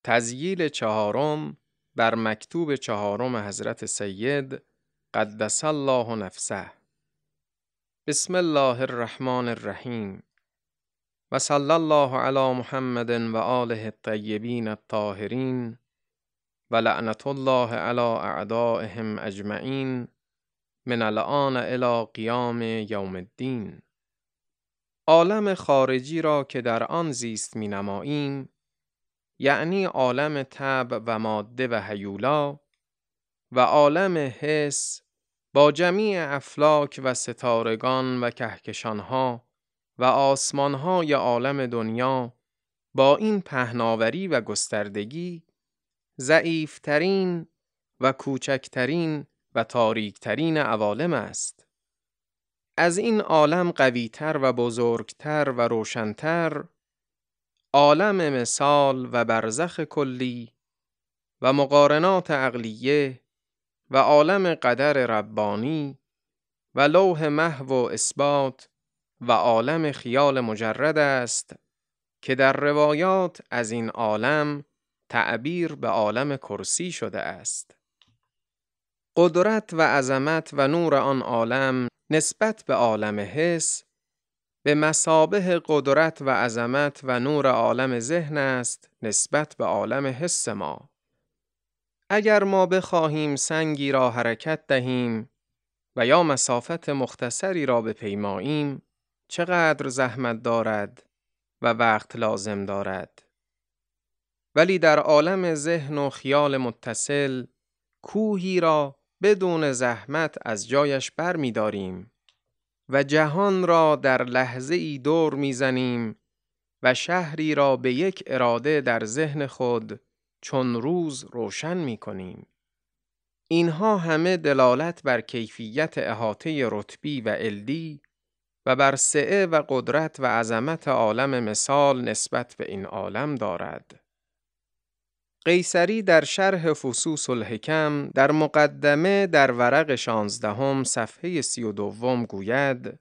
تذییل چهارم بر مکتوب چهارم حضرت سید قدس الله نفسه. بسم الله الرحمن الرحیم و صلی الله علی محمد و آله الطیبین الطاهرین و لعنت الله علی اعدائهم اجمعین من الآن الی قیام یوم الدین. عالم خارجی را که در آن زیست می نماییم، یعنی عالم طبع و ماده و هیولا و عالم حس با جمیع افلاک و ستارگان و کهکشانها و آسمانهای عالم دنیا، با این پهناوری و گستردگی ضعیفترین و کوچکترین و تاریکترین عوالم است. از این عالم قویتر و بزرگتر و روشنتر عالم مثال و برزخ کلی و مقارنات عقلیه و عالم قدر ربانی و لوح محو و اثبات و عالم خیال مجرد است که در روایات از این عالم تعبیر به عالم کرسی شده است. قدرت و عظمت و نور آن عالم نسبت به عالم حس به مثابه قدرت و عظمت و نور عالم ذهن است نسبت به عالم حس ما. اگر ما بخواهیم سنگی را حرکت دهیم و یا مسافت مختصری را بپیماییم، چقدر زحمت دارد و وقت لازم دارد. ولی در عالم ذهن و خیال متصل کوهی را بدون زحمت از جایش بر می داریم و جهان را در لحظه ای دور می زنیم و شهری را به یک اراده در ذهن خود چون روز روشن می کنیم. اینها همه دلالت بر کیفیت احاطه رتبی و علوی و بر سعه و قدرت و عظمت عالم مثال نسبت به این عالم دارد. قیصری در شرح فصوص الحکم در مقدمه در ورق 16 صفحه 32 گوید: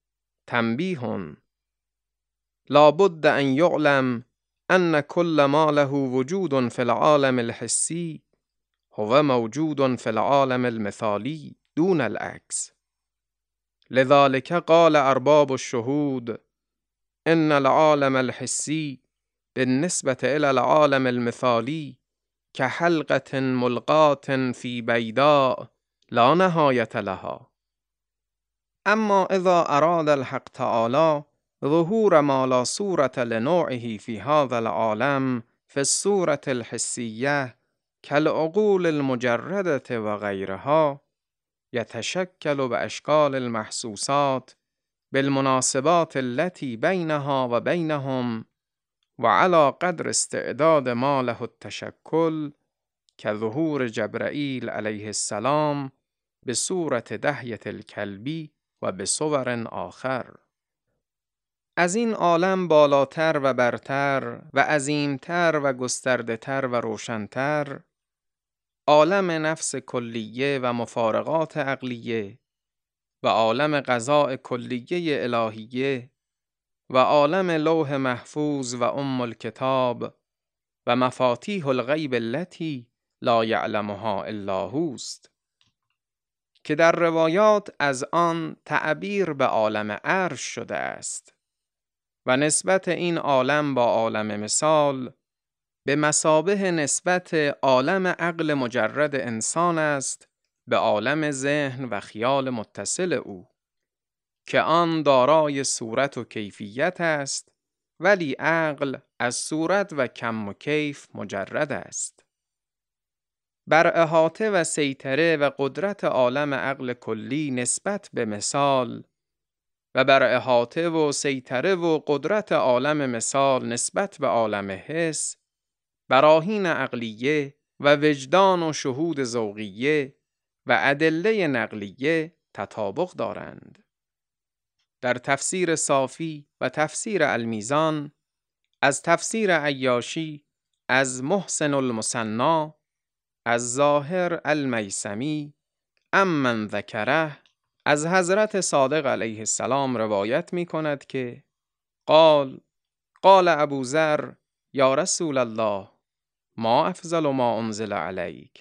تنبیه: لابد ان یعلم ان کل ما له وجود فی العالم الحسی هو موجود فی العالم المثالی دون العکس. لذلك قال ارباب الشهود ان العالم الحسی بالنسبة الى العالم المثالی كحلقة ملقاة في بيداء لا نهاية لها. اما اذا اراد الحق تعالى ظهور ما لا صورة لنوعه في هذا العالم في الصورة الحسية كالعقول المجردة وغيرها، يتشكل بأشكال المحسوسات بالمناسبات التي بينها وبينهم وعلى قدر استعداد ما له التشكل، كظهور جبرائيل عليه السلام بصورة دحية الكلب و بصور آخر. از این عالم بالاتر و برتر و عظیمتر و گسترده‌تر و روشنتر عالم نفس کلیه و مفارقات عقلیه و عالم قضاء کلیه الهیه و عالم لوح محفوظ و الکتاب و مفاتیح الغیب التي لا یعلمها الا هوست که در روایات از آن تعبیر به عالم عرش شده است و نسبت این عالم با عالم مثال به مثابه نسبت عالم عقل مجرد انسان است به عالم ذهن و خیال متصل او که آن دارای صورت و کیفیت است، ولی عقل از صورت و کم و کیف مجرد است. بر احاطه و سیطره و قدرت عالم عقل کلی نسبت به مثال و بر احاطه و سیطره و قدرت عالم مثال نسبت به عالم حس، براهین عقلیه و وجدان و شهود ذوقیه و ادله نقلیه تطابق دارند. در تفسیر صافی و تفسیر المیزان، از تفسیر عیاشی، از محسن المثنی، از ظاهر المیثمی، امن ذکره، از حضرت صادق علیه السلام روایت می کند که قال ابو ذر یا رسول الله ما افضل ما انزل علیک؟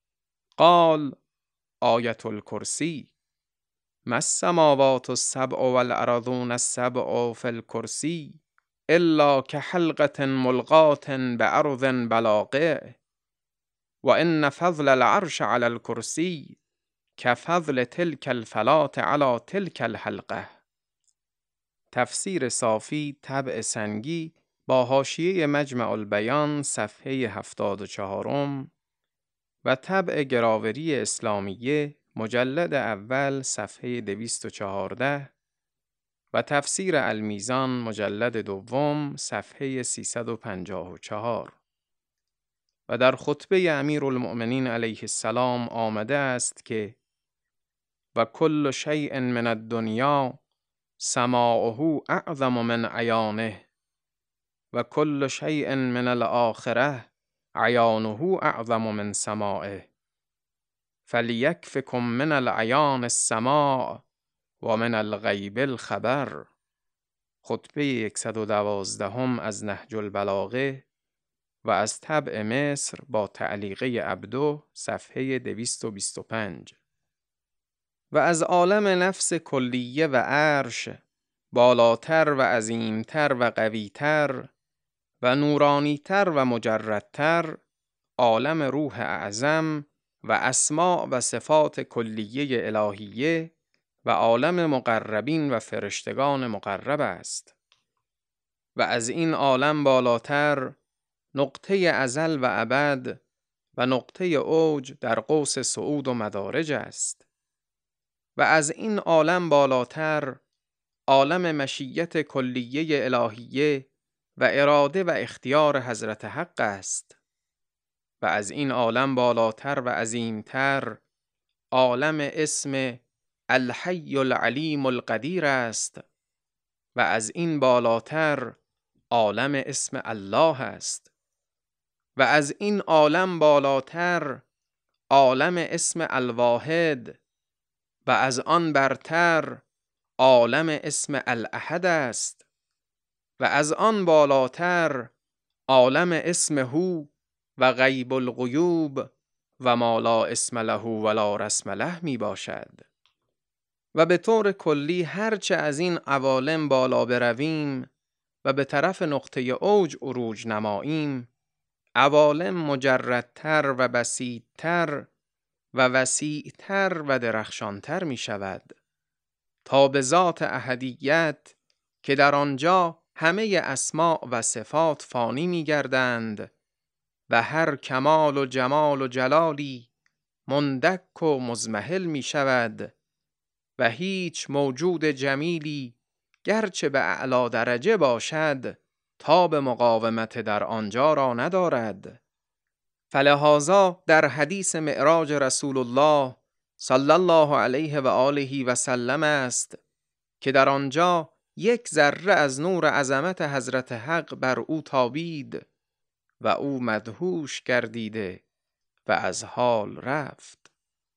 قال آیة الکرسی. ما السماوات السبع والارضون السبع فی الکرسی الا كحلقة ملقاة بأرض بلاقع وإن فضل العرش على الكرسي كفضل تلك الفلاة على تلك الحلقة. تفسیر صافی طبع سنگی با حاشیه مجمع البیان صفحه 74 و طبع گراوری اسلامیه مجلد اول صفحه 214 و تفسیر المیزان مجلد دوم صفحه 354. و در خطبه امیرالمؤمنین علیه السلام آمده است که و کل شیء من الدنیا سماعه اعظم من عیانه و کل شیء من الآخره عیانه اعظم من سماعه فلیکفکم من العیان السماع و من الغیب الخبر. خطبه 112 از نهج البلاغه و از طبع مصر با تعلیقه عبدو صفحه 225. و از عالم نفس کلیه و عرش بالاتر و عظیمتر و قویتر و نورانیتر و مجردتر عالم روح اعظم و اسماء و صفات کلیه الهیه و عالم مقربین و فرشتگان مقرب است. و از این عالم بالاتر نقطه ازل و ابد و نقطه اوج در قوس صعود و مدارج است. و از این عالم بالاتر عالم مشیت کلیه الهیه و اراده و اختیار حضرت حق است. و از این عالم بالاتر و عظیمتر عالم اسم الحی العلیم القدیر است. و از این بالاتر عالم اسم الله است. و از این عالم بالاتر عالم اسم الواحد و از آن برتر عالم اسم الاحد است. و از آن بالاتر عالم اسم هو و غیب الغیوب و ما لا اسم له ولا رسم له می باشد. و به طور کلی هرچه از این عوالم بالا برویم و به طرف نقطه اوج عروج نماییم، عوالم مجردتر و بسیطتر و وسیعتر و درخشانتر می شود تا به ذات احدیت که در آنجا همه اسماء و صفات فانی می گردند و هر کمال و جمال و جلالی مندک و مزمحل می شود و هیچ موجود جمیلی گرچه به اعلی درجه باشد تاب مقاومت در آنجا را ندارد. فلهذا در حدیث معراج رسول الله صلی الله علیه و آله و سلم است که در آنجا یک ذره از نور عظمت حضرت حق بر او تابید و او مدهوش گردیده و از حال رفت.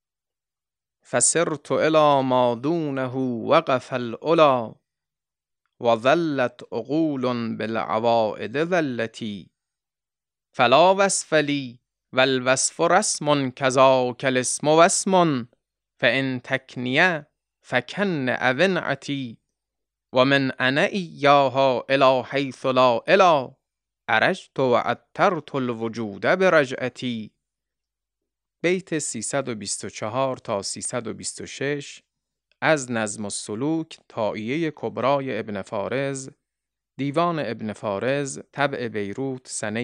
فسرت الی ما دونه وقف العلا و ظلت عقول بالعوائد ذلتی فلا وصف لی والوصف رسم کذاک الاسم واسم فان تکنیه فکن اونعتی و من انا ایاها الی حیث لا الی عرجت و عطرت الوجود برجعتی. بیت 324 تا 326 از نظم السلوک طائیه کبرای ابن فارز، دیوان ابن فارز، طبع بیروت، سنه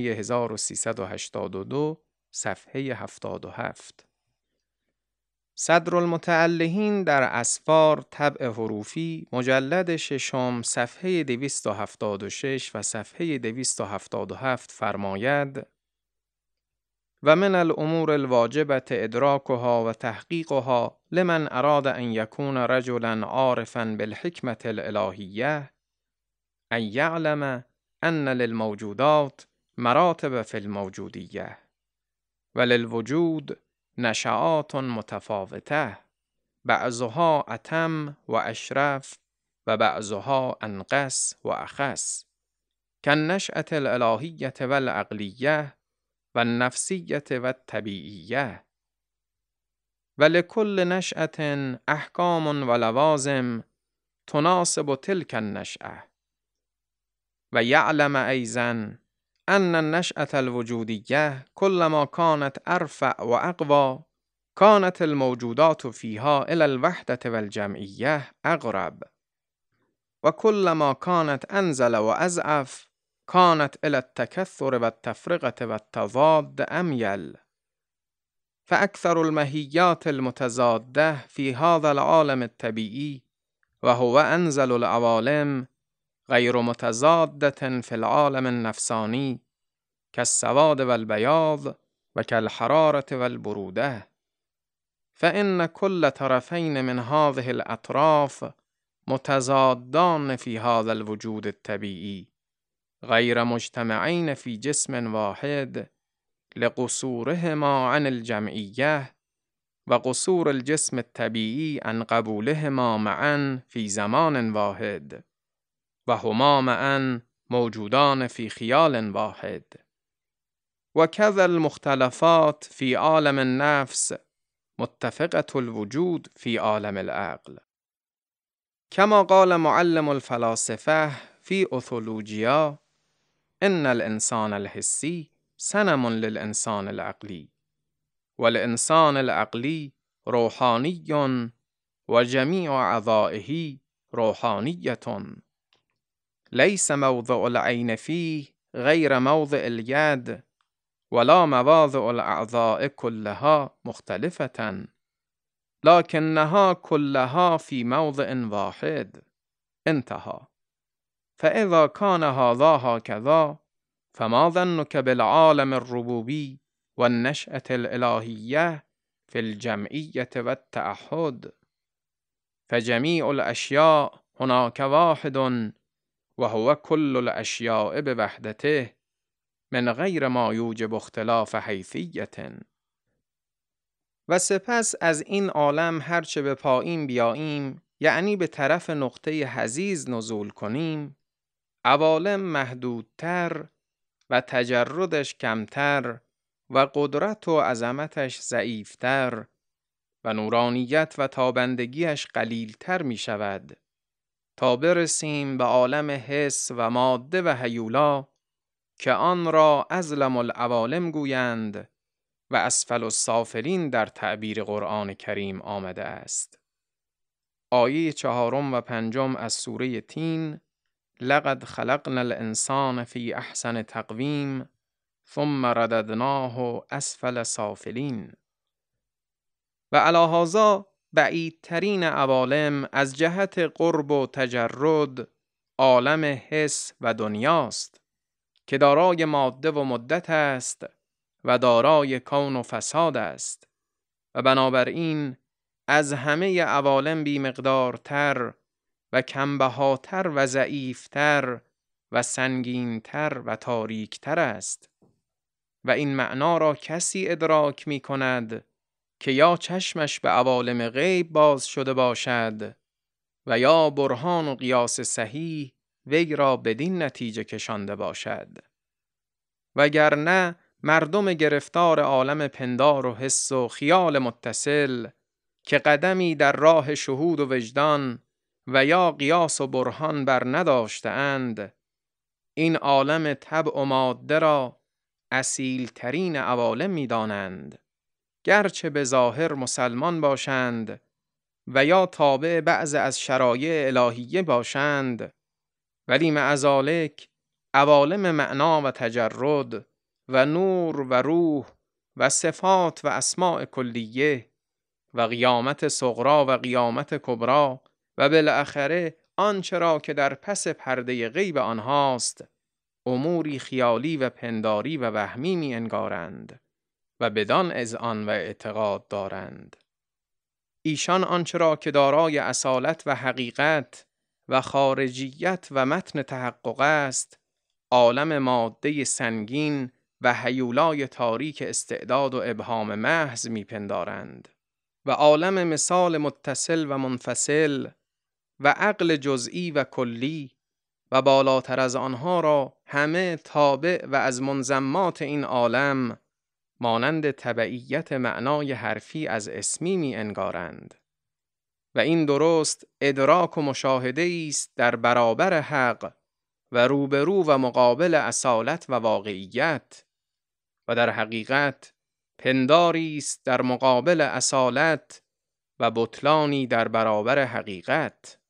1382، صفحه 77. صدر المتعلهین در اسفار، طبع حروفی، مجلد ششم، صفحه 276 و صفحه 277 فرماید: و من الامور الواجبة ادراکها و تحقیقها لمن اراد ان یکون رجلا عارفا بالحکمة الالهیه ان یعلم ان للموجودات مراتب فی الموجودیه و للوجود نشآت متفاوته بعضها اتم و اشرف و بعضها انقص و اخص كالنشأة الالهیة والعقلیه و النفسیة و الطبیعیه و لکل نشأة احکام و لوازم تناسب تلك النشأة و یعلم ایضا ان النشأة الوجودیة كلما كانت ارفع و اقوى كانت الموجودات فيها إلى الوحدة والجمعية أقرب وكلما كانت أنزل وأزعف كانت إلى التكثر والتفرقة والتضاد أميل فأكثر المهيات المتزادة في هذا العالم الطبيعي وهو أنزل العوالم غير متزادة في العالم النفساني كالسواد والبياض وكالحرارة والبرودة فإن كل طرفين من هذه الأطراف متضادان في هذا الوجود الطبيعي غير مجتمعين في جسم واحد لقصورهما عن الجمعية وقصور الجسم الطبيعي عن قبولهما معا في زمان واحد وهما معا موجودان في خيال واحد وكذا المختلفات في عالم النفس متفقة الوجود في عالم العقل كما قال معلم الفلاسفة في أوثولوجيا إن الإنسان الحسي صنم للإنسان العقلي والإنسان العقلي روحاني وجميع أعضائه روحانية ليس موضع العين فيه غير موضع اليد ولا مواضع الأعضاء كلها مختلفة لكنها كلها في موضع واحد انتهى فإذا كان هذا هكذا فما ظنك بالعالم الربوبي والنشأة الإلهية في الجمعية والتأحد فجميع الأشياء هناك واحد وهو كل الأشياء بوحدته من غیر ما یوجب اختلاف حیثیت و سپس از این عالم هرچه به پایین بیاییم یعنی به طرف نقطه حضیض نزول کنیم عوالم محدودتر و تجردش کمتر و قدرت و عظمتش ضعیفتر و نورانیت و تابندگیش قلیلتر می شود تا برسیم به عالم حس و ماده و هیولا که آن را اظلم العوالم گویند و اسفل السافلین در تعبیر قرآن کریم آمده است. آیه 4 و 5 از سوره تین لقد خلقنا الانسان فی احسن تقویم ثم رددناه اسفل سافلین و علی هذا بعیدترین عوالم از جهت قرب و تجرد عالم حس و دنیاست که دارای ماده و مدت است و دارای کون و فساد است و بنابراین از همه عوالم بی مقدارتر و کمبهاتر و ضعیفتر و سنگینتر و تاریکتر است و این معنا را کسی ادراک می کند که یا چشمش به عوالم غیب باز شده باشد و یا برهان و قیاس صحیح وی را بدین نتیجه کشانده باشد وگرنه مردم گرفتار عالم پندار و حس و خیال متصل که قدمی در راه شهود و وجدان و یا قیاس و برهان بر نداشته‌اند این عالم طبع و ماده را اصیلترین عوالم می دانند گرچه به ظاهر مسلمان باشند و یا تابع بعض از شرایع الهیه باشند ولی مع ذلک عوالم معنا و تجرد و نور و روح و صفات و اسماء کلیه و قیامت صغرا و قیامت کبرا و بالاخره آنچه را که در پس پرده غیب آنهاست اموری خیالی و پنداری و وهمی می انگارند و بدان اذعان و اعتقاد دارند. ایشان آنچه را که دارای اصالت و حقیقت و خارجیت و متن تحقق است عالم ماده سنگین و هیولای تاریک استعداد و ابهام محض میپندارند و عالم مثال متصل و منفصل و عقل جزئی و کلی و بالاتر از آنها را همه تابع و از منضمات این عالم مانند تبعیت معنای حرفی از اسمی می انگارند. و این درست ادراک و مشاهده است در برابر حق و روبرو و مقابل اصالت و واقعیت، و در حقیقت پنداری است در مقابل اصالت و بطلانی در برابر حقیقت.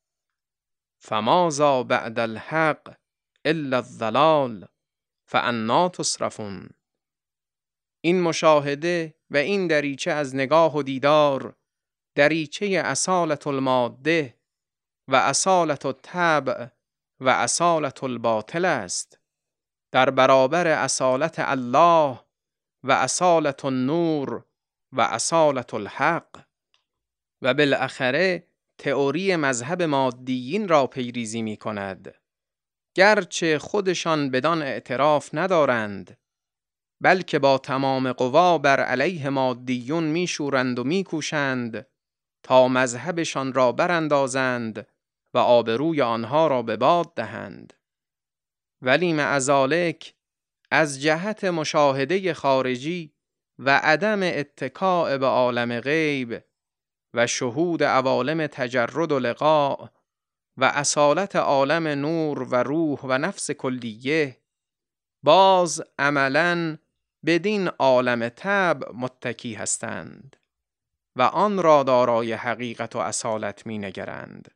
فماذا بعد الحق الا الضلال فانا تصرفون. این مشاهده و این دریچه از نگاه و دیدار، دریچه اصالت الماده و اصالت الطبع و اصالت الباطل است، در برابر اصالت الله و اصالت النور و اصالت الحق. و بالاخره تئوری مذهب مادیین را پیریزی می کند، گرچه خودشان بدان اعتراف ندارند، بلکه با تمام قوا بر علیه مادیون می شورند و می کوشند تا مذهبشان را براندازند و آبروی آنها را به باد دهند. ولی مع ذالک از جهت مشاهده خارجی و عدم اتکاء به عالم غیب و شهود عوالم تجرد و لقاء و اصالت عالم نور و روح و نفس کلیه، باز عملاً بدین عالم طبع متکی هستند و آن را دارای حقیقت و اصالت می نگرند.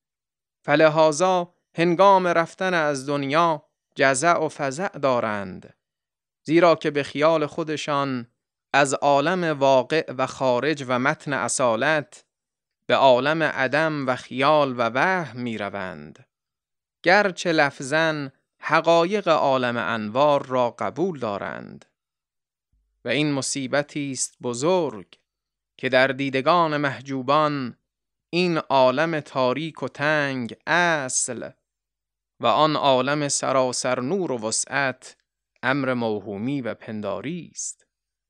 فلهذا هنگام رفتن از دنیا جزع و فزع دارند، زیرا که به خیال خودشان از عالم واقع و خارج و متن اصالت به عالم عدم و خیال و وهم می روند، گرچه لفظاً حقایق عالم انوار را قبول دارند. و این مصیبتی است بزرگ که در دیدگان محجوبان این عالم تاریک و تنگ اصل و آن عالم سراسر نور و وسعت امر موهومی و پنداری است.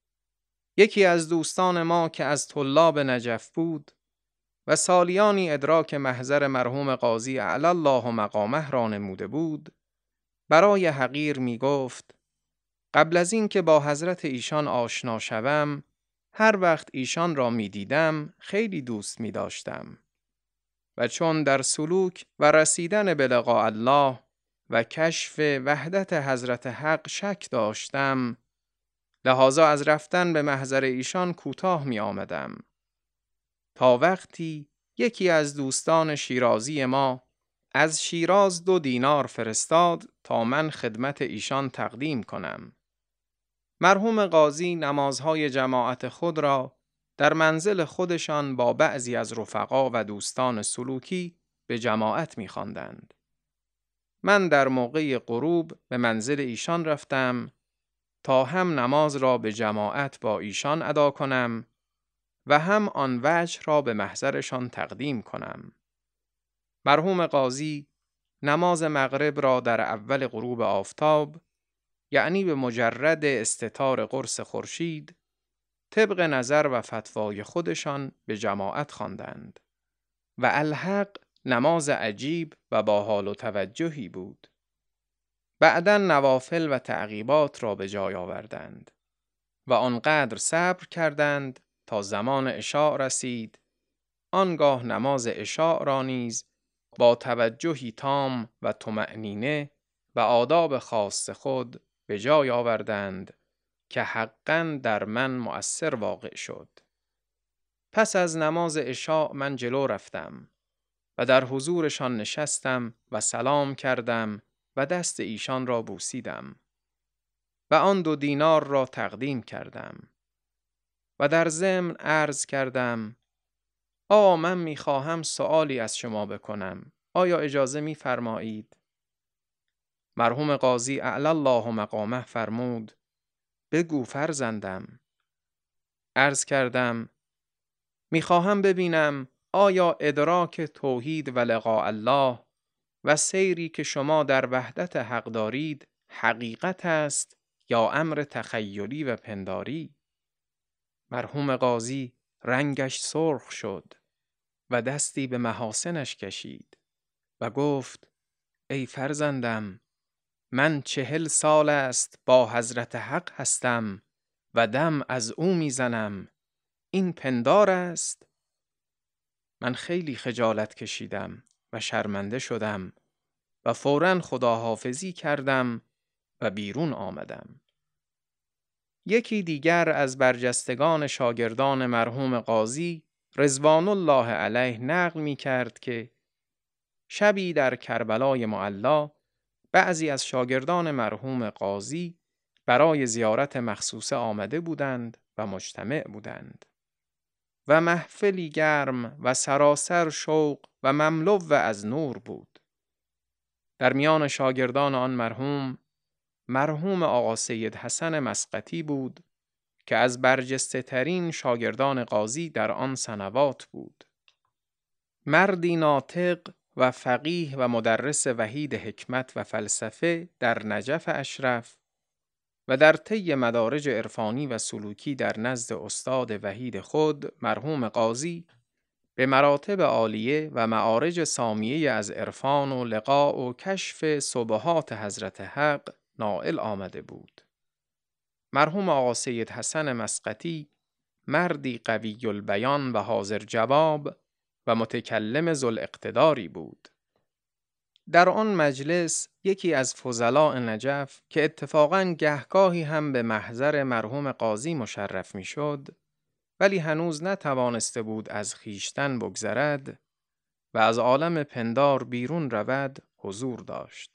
یکی از دوستان ما که از طلاب نجف بود و سالیانی ادراک محضر مرحوم قاضی اعلی الله مقامه را نموده بود، برای حقیر می گفت قبل از این که با حضرت ایشان آشنا شوم، هر وقت ایشان را می دیدم خیلی دوست می داشتم و چون در سلوک و رسیدن به لقاء الله و کشف وحدت حضرت حق شک داشتم، لحاظا از رفتن به محضر ایشان کوتاه می آمدم، تا وقتی یکی از دوستان شیرازی ما از شیراز 2 دینار فرستاد تا من خدمت ایشان تقدیم کنم. مرحوم قاضی نمازهای جماعت خود را در منزل خودشان با بعضی از رفقا و دوستان سلوکی به جماعت می خواندند. من در موقع غروب به منزل ایشان رفتم تا هم نماز را به جماعت با ایشان ادا کنم و هم آن وجه را به محضرشان تقدیم کنم. مرحوم قاضی نماز مغرب را در اول غروب آفتاب، یعنی به مجرد استتار قرص خورشید، طبق نظر و فتوای خودشان به جماعت خواندند و الحق نماز عجیب و با حال و توجهی بود. بعداً نوافل و تعقیبات را به جای آوردند و آنقدر صبر کردند تا زمان عشاء رسید. آنگاه نماز عشاء را نیز با توجهی تام و طمأنینه و آداب خاص خود به جای آوردند که حقاً در من مؤثر واقع شد. پس از نماز عشاء من جلو رفتم و در حضورشان نشستم و سلام کردم و دست ایشان را بوسیدم و آن 2 دینار را تقدیم کردم و در ضمن عرض کردم آقا من می‌خواهم سؤالی از شما بکنم، آیا اجازه می‌فرمایید؟ مرحوم قاضی اعلی الله مقامه فرمود بگو فرزندم. عرض کردم می‌خواهم ببینم آیا ادراک توحید و لقاء الله و سیری که شما در وحدت حق دارید حقیقت است یا امر تخیلی و پنداری؟ مرحوم قاضی رنگش سرخ شد و دستی به محاسنش کشید و گفت ای فرزندم، من 40 سال است با حضرت حق هستم و دم از او میزنم، این پندار است؟ من خیلی خجالت کشیدم و شرمنده شدم و فوراً خداحافظی کردم و بیرون آمدم. یکی دیگر از برجستگان شاگردان مرحوم قاضی رضوان الله علیه نقل می کرد که شبی در کربلای معلی بعضی از شاگردان مرحوم قاضی برای زیارت مخصوصه آمده بودند و مجتمع بودند و محفلی گرم و سراسر شوق و مملو از نور بود. در میان شاگردان آن مرحوم آقا سید حسن مسقطی بود که از برجسته ترین شاگردان قاضی در آن سنوات بود. مردی ناطق و فقیه و مدرس وحید حکمت و فلسفه در نجف اشرف و در طی مدارج عرفانی و سلوکی در نزد استاد وحید خود مرحوم قاضی به مراتب عالیه و معارج سامیه از عرفان و لقاء و کشف سبحات حضرت حق نائل آمده بود. مرحوم آقا سید حسن مسقطی مردی قوی البیان و حاضر جواب و متکلم ذوالاقتداری بود. در آن مجلس یکی از فضلاء نجف که اتفاقاً گهگاهی هم به محضر مرحوم قاضی مشرف می شد ولی هنوز نتوانسته بود از خیشتن بگذرد و از عالم پندار بیرون رود حضور داشت.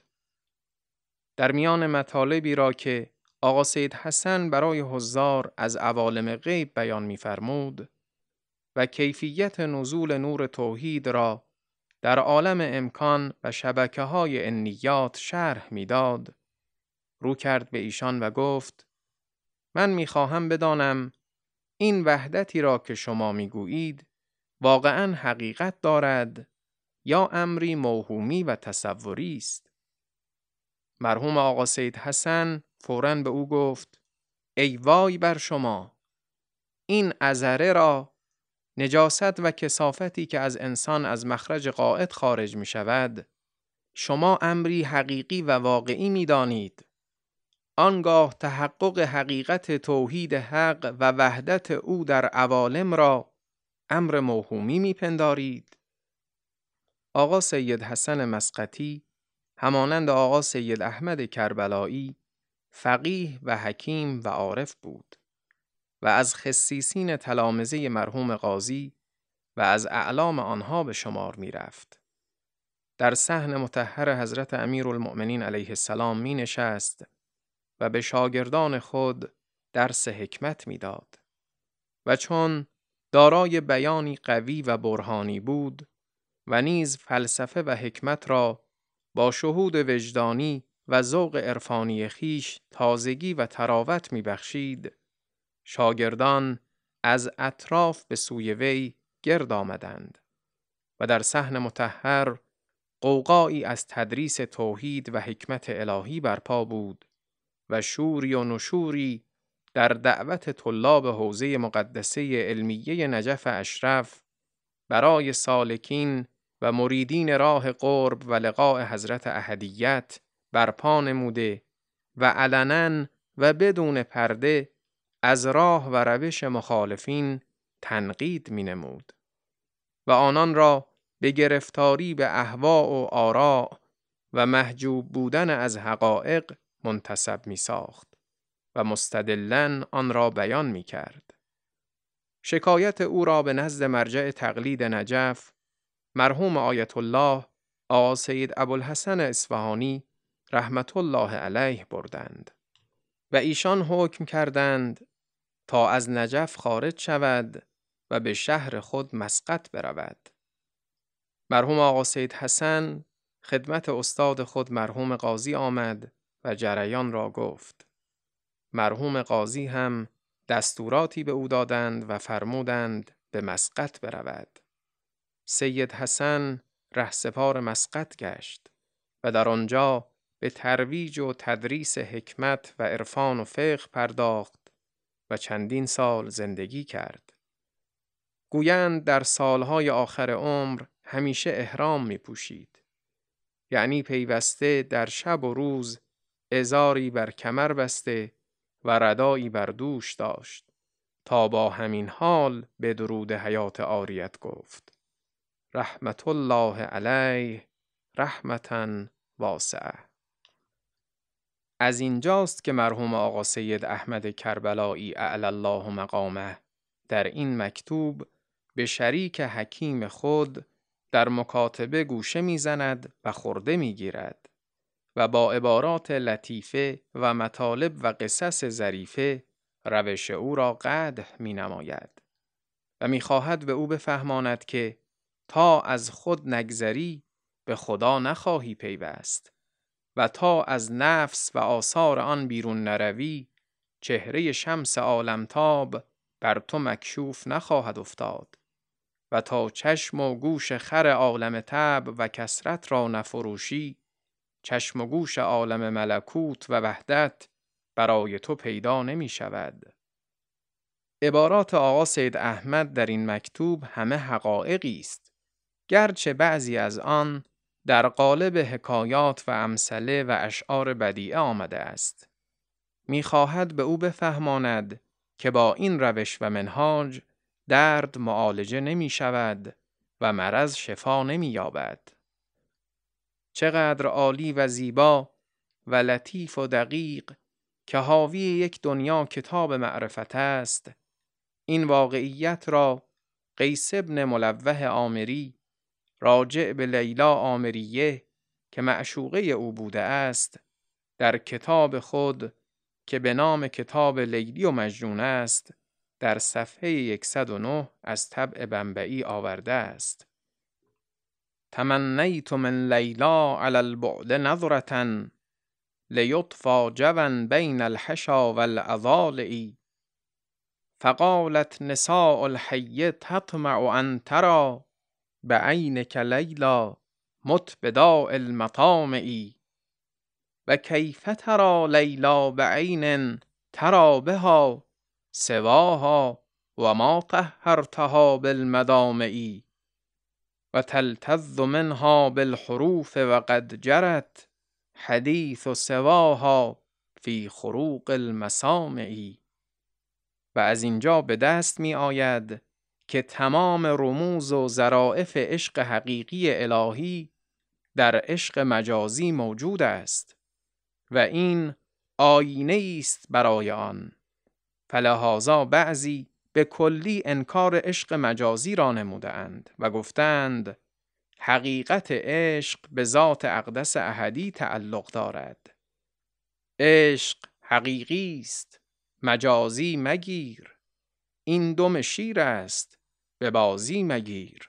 در میان مطالبی را که آقا سید حسن برای حضار از عوالم غیب بیان می فرمود و کیفیت نزول نور توحید را در عالم امکان و شبکه‌های عنیات شرح می‌داد، رو کرد به ایشان و گفت: من می‌خواهم بدانم این وحدتی را که شما می‌گویید واقعاً حقیقت دارد یا امری موهومی و تصوری است؟ مرحوم آقا سید حسن فوراً به او گفت: ای وای بر شما! این عذره را، نجاست و کثافتی که از انسان از مخرج قائد خارج می شود، شما امری حقیقی و واقعی می دانید. آنگاه تحقق حقیقت توحید حق و وحدت او در عوالم را امر موهومی می پندارید. آقا سید حسن مسقطی همانند آقا سید احمد کربلایی فقیه و حکیم و عارف بود و از خصیصین تلامذه مرحوم قاضی و از اعلام آنها به شمار می رفت. در صحن مطهر حضرت امیرالمؤمنین علیه السلام می نشست و به شاگردان خود درس حکمت می داد و چون دارای بیانی قوی و برهانی بود و نیز فلسفه و حکمت را با شهود وجدانی و ذوق عرفانی خیش تازگی و تراوت می بخشید، شاگردان از اطراف به سوی وی گرد آمدند و در صحن مطهر غوغایی از تدریس توحید و حکمت الهی برپا بود و شوری و نشوری در دعوت طلاب حوزه مقدسه علمیه نجف اشرف برای سالکین و مریدین راه قرب و لقاء حضرت احدیت برپا نموده و علناً و بدون پرده از راه و روش مخالفین تنقید می نمود و آنان را به گرفتاری به اهوا و آراء و محجوب بودن از حقایق منتسب می ساخت و مستدلاً آن را بیان می کرد. شکایت او را به نزد مرجع تقلید نجف مرحوم آیت الله آقا سید ابوالحسن اصفهانی رحمت الله علیه بردند و ایشان حکم کردند تا از نجف خارج شود و به شهر خود مسقط برود. مرحوم آقا سید حسن خدمت استاد خود مرحوم قاضی آمد و جریان را گفت. مرحوم قاضی هم دستوراتی به او دادند و فرمودند به مسقط برود. سید حسن رهسپار مسقط گشت و در آنجا به ترویج و تدریس حکمت و عرفان و فقه پرداخت و چندین سال زندگی کرد. گویند در سالهای آخر عمر همیشه احرام می پوشید، یعنی پیوسته در شب و روز ازاری بر کمر بسته و ردایی بر دوش داشت تا با همین حال به درود حیات عاریت گفت: رحمت الله علیه رحمتاً واسعه. از اینجاست که مرحوم آقا سید احمد کربلایی اعلی الله مقامه در این مکتوب به شریک حکیم خود در مکاتبه گوشه میزند و خرده میگیرد و با عبارات لطیفه و مطالب و قصص ظریفه روش او را قدح می نماید و می خواهد به او بفهماند که تا از خود نگذری به خدا نخواهی پیوست و تا از نفس و آثار آن بیرون نروی چهره شمس عالمتاب بر تو مکشوف نخواهد افتاد و تا چشم و گوش خر عالم طبع و کثرت را نفروشی چشم و گوش عالم ملکوت و وحدت برای تو پیدا نمی شود. عبارات آقا سید احمد در این مکتوب همه حقایقی است، گرچه بعضی از آن در قالب حکایات و امثله و اشعار بدیعه آمده است. می‌خواهد به او بفهماند که با این روش و منهاج درد معالجه نمی شود و مرض شفا نمی یابد. چقدر عالی و زیبا و لطیف و دقیق که حاوی یک دنیا کتاب معرفت است، این واقعیت را قیس ابن ملوح عامری راجع به لیلا عامریه که معشوقه او بوده است در کتاب خود که به نام کتاب لیلی و مجنون است در صفحه 109 از طبع بنبئی آورده است: تمنیت من لیلا علی البعد نظرة لیطفی جوا بین الحشا والعضالع فقالت نساء الحی تطمع ان ترى بعینک لیلا مت بداء المطامع و کیف ترى لیلا بعین ترى بها سواها و ما طهرتها بالمدامع و تلتذ منها بالحروف و قد جرت حدیث سواها فی خروق المسامع. و از اینجا به دست می آید که تمام رموز و ظرافت عشق حقیقی الهی در عشق مجازی موجود است و این آینه است برای آن. فلهذا بعضی به کلی انکار عشق مجازی را نموده اند و گفتند حقیقت عشق به ذات اقدس احدی تعلق دارد. عشق حقیقی است، مجازی مگیر. این دم شیر است، به بازی مگیر.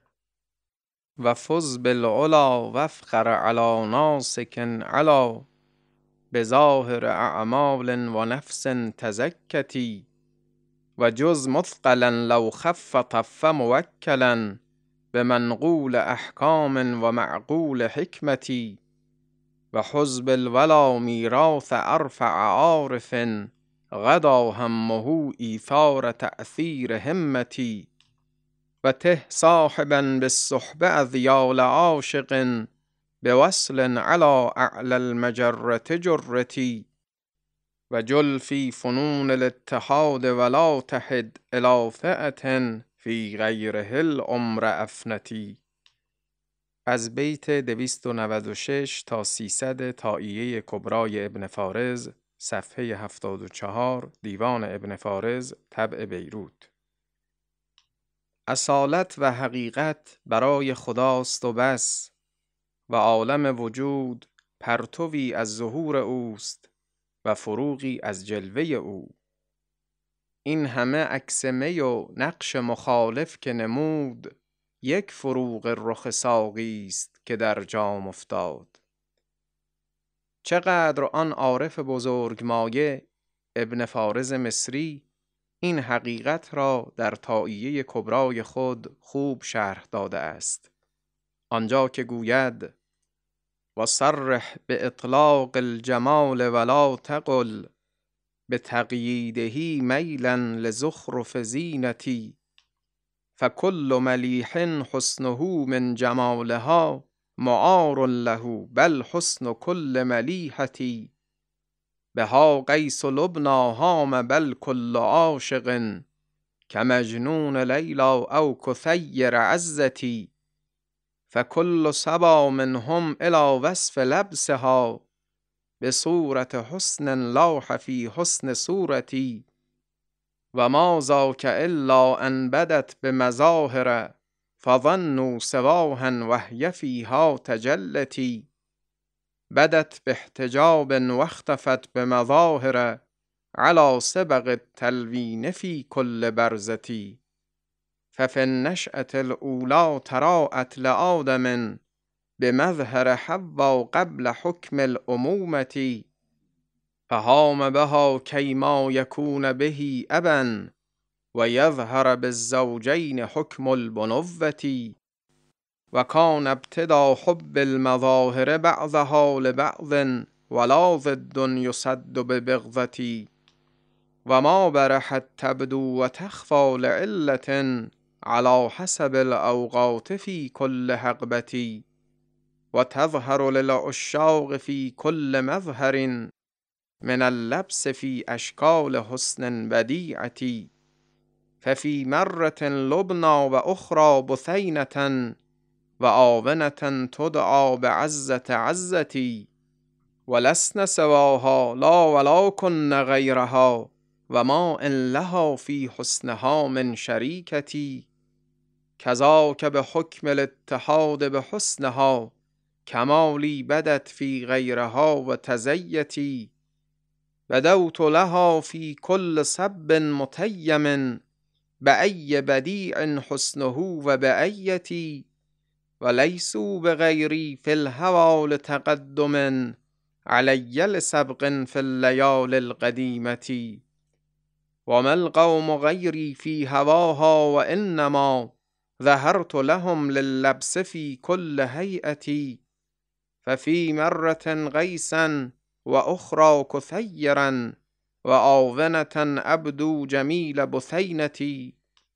و فز بالعلا وافخر علی ناسک علا بظاهر اعمال و نفس تزکتی و جز مثقلا لو خف طف موکلا به منقول احکام و معقول حکمتی و حز بالولا میراث ارفع عارف غدا همه ایثار تأثیر همتی و ته صاحبا بالصحبه اذیال عاشق بوصل علی اعلی المجرة جرتی و جل فی فنون الاتحاد ولا تحد الی فئة فی غیره العمر افنتی. از بیت 296 تا 300 طائیه کبرای ابن فارز، صفحه 74، دیوان ابن فارز، طبع بیروت. اصالت و حقیقت برای خداست و بس و عالم وجود پرتوی از ظهور اوست و فروغی از جلوه او. این همه عکس می و نقش مخالف که نمود، یک فروغ رخ ساقی است که در جام افتاد. چقدر آن عارف بزرگ مایه ابن فارز مصری این حقیقت را در طائیه کبرای خود خوب شرح داده است، آنجا که گوید و صرح به اطلاق الجمال ولا تقل به تقییده میلا لزخرف زینتی فکل ملیح حسنه من جمالها معار له بل حسن کل ملیحتی بها قیس لبنى هام بل كل عاشق كمجنون ليلى أو كثير عزتي فكل صبا منهم إلى وصف لبسها بصورة حسن لاح في حسن صورتي وما ذاك إلا أن بدت بمظاهر فظنوا سواها وهي فيها تجلتي بدت باحتجاب واختفت بمظاهر على سبغ التلوين في كل برزتي ففي النشأة الأولى تراءت لآدم بمظهر حواء قبل حكم الأمومة فهام بها كيما يكون به أبا ويظهر بالزوجين حكم البنوة وكان ابتدى حب المظاهر بعضها لبعض ولا ضد يسد ببغضتي وما برحت تبدو وتخفى لعلة على حسب الأوقات في كل حقبتي وتظهر للعشاق في كل مظهر من اللبس في أشكال حسن بديعة ففي مرة لبنى وأخرى بثينة وآونة تدعى بعزة عزتي ولسن سواها لا ولا كن غيرها وما إن لها في حسنها من شريكتي كذاك بحكم الاتحاد بحسنها كمالي بدت في غيرها وتزيتي بدوت لها في كل سب متيم بأي بديع حسنه وبأيتي وليسوا بغيري في الهوى لتقدم علي لسبق في الليالي القديمة وما القوم غيري في هواها وإنما ظهرت لهم لللبس في كل هيئتي ففي مرة غيسا وأخرى كثيرا وآونة أبدو جميل بثينتي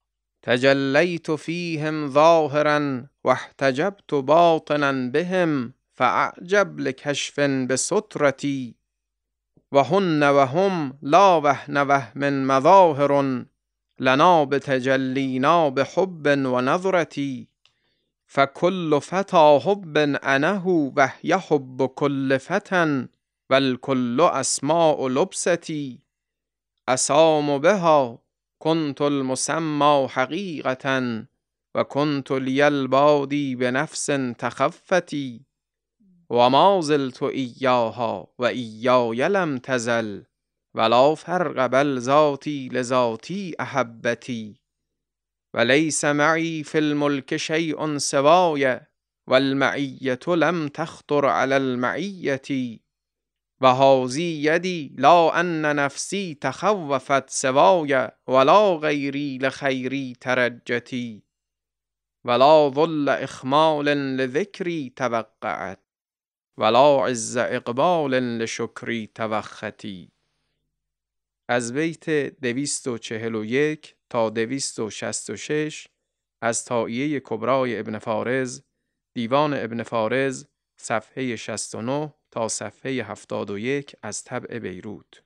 تجليت فيهم ظاهرا واحتجبت باطنا بهم فأعجب لكشف بسترتي وهن وهم لا وهن وهم مظاهر لنا بتجلينا بحب ونظرتي فكل فتى حب أنه وهي حب كل فتى والكل أسماء لبستي أسام بها كنت المسمى حقيقة وكنت لي البادي بنفس تخفتي وما زلت إياها وإياي لم تزل ولا فرق بل ذاتي لذاتي أحبتي وليس معي في الملك شيء سواي والمعية لم تخطر على المعية وهذه يدي لا أن نفسي تخوفت سواي ولا غيري لخيري ترجتي ولا ظل إخمال لذكري توقعت ولا عز إقبال لشکری توختي. از بیت 241 تا 266 از طائیه کبرای ابن فارض، دیوان ابن فارض، صفحه 69 تا صفحه 71 از طبع بیروت.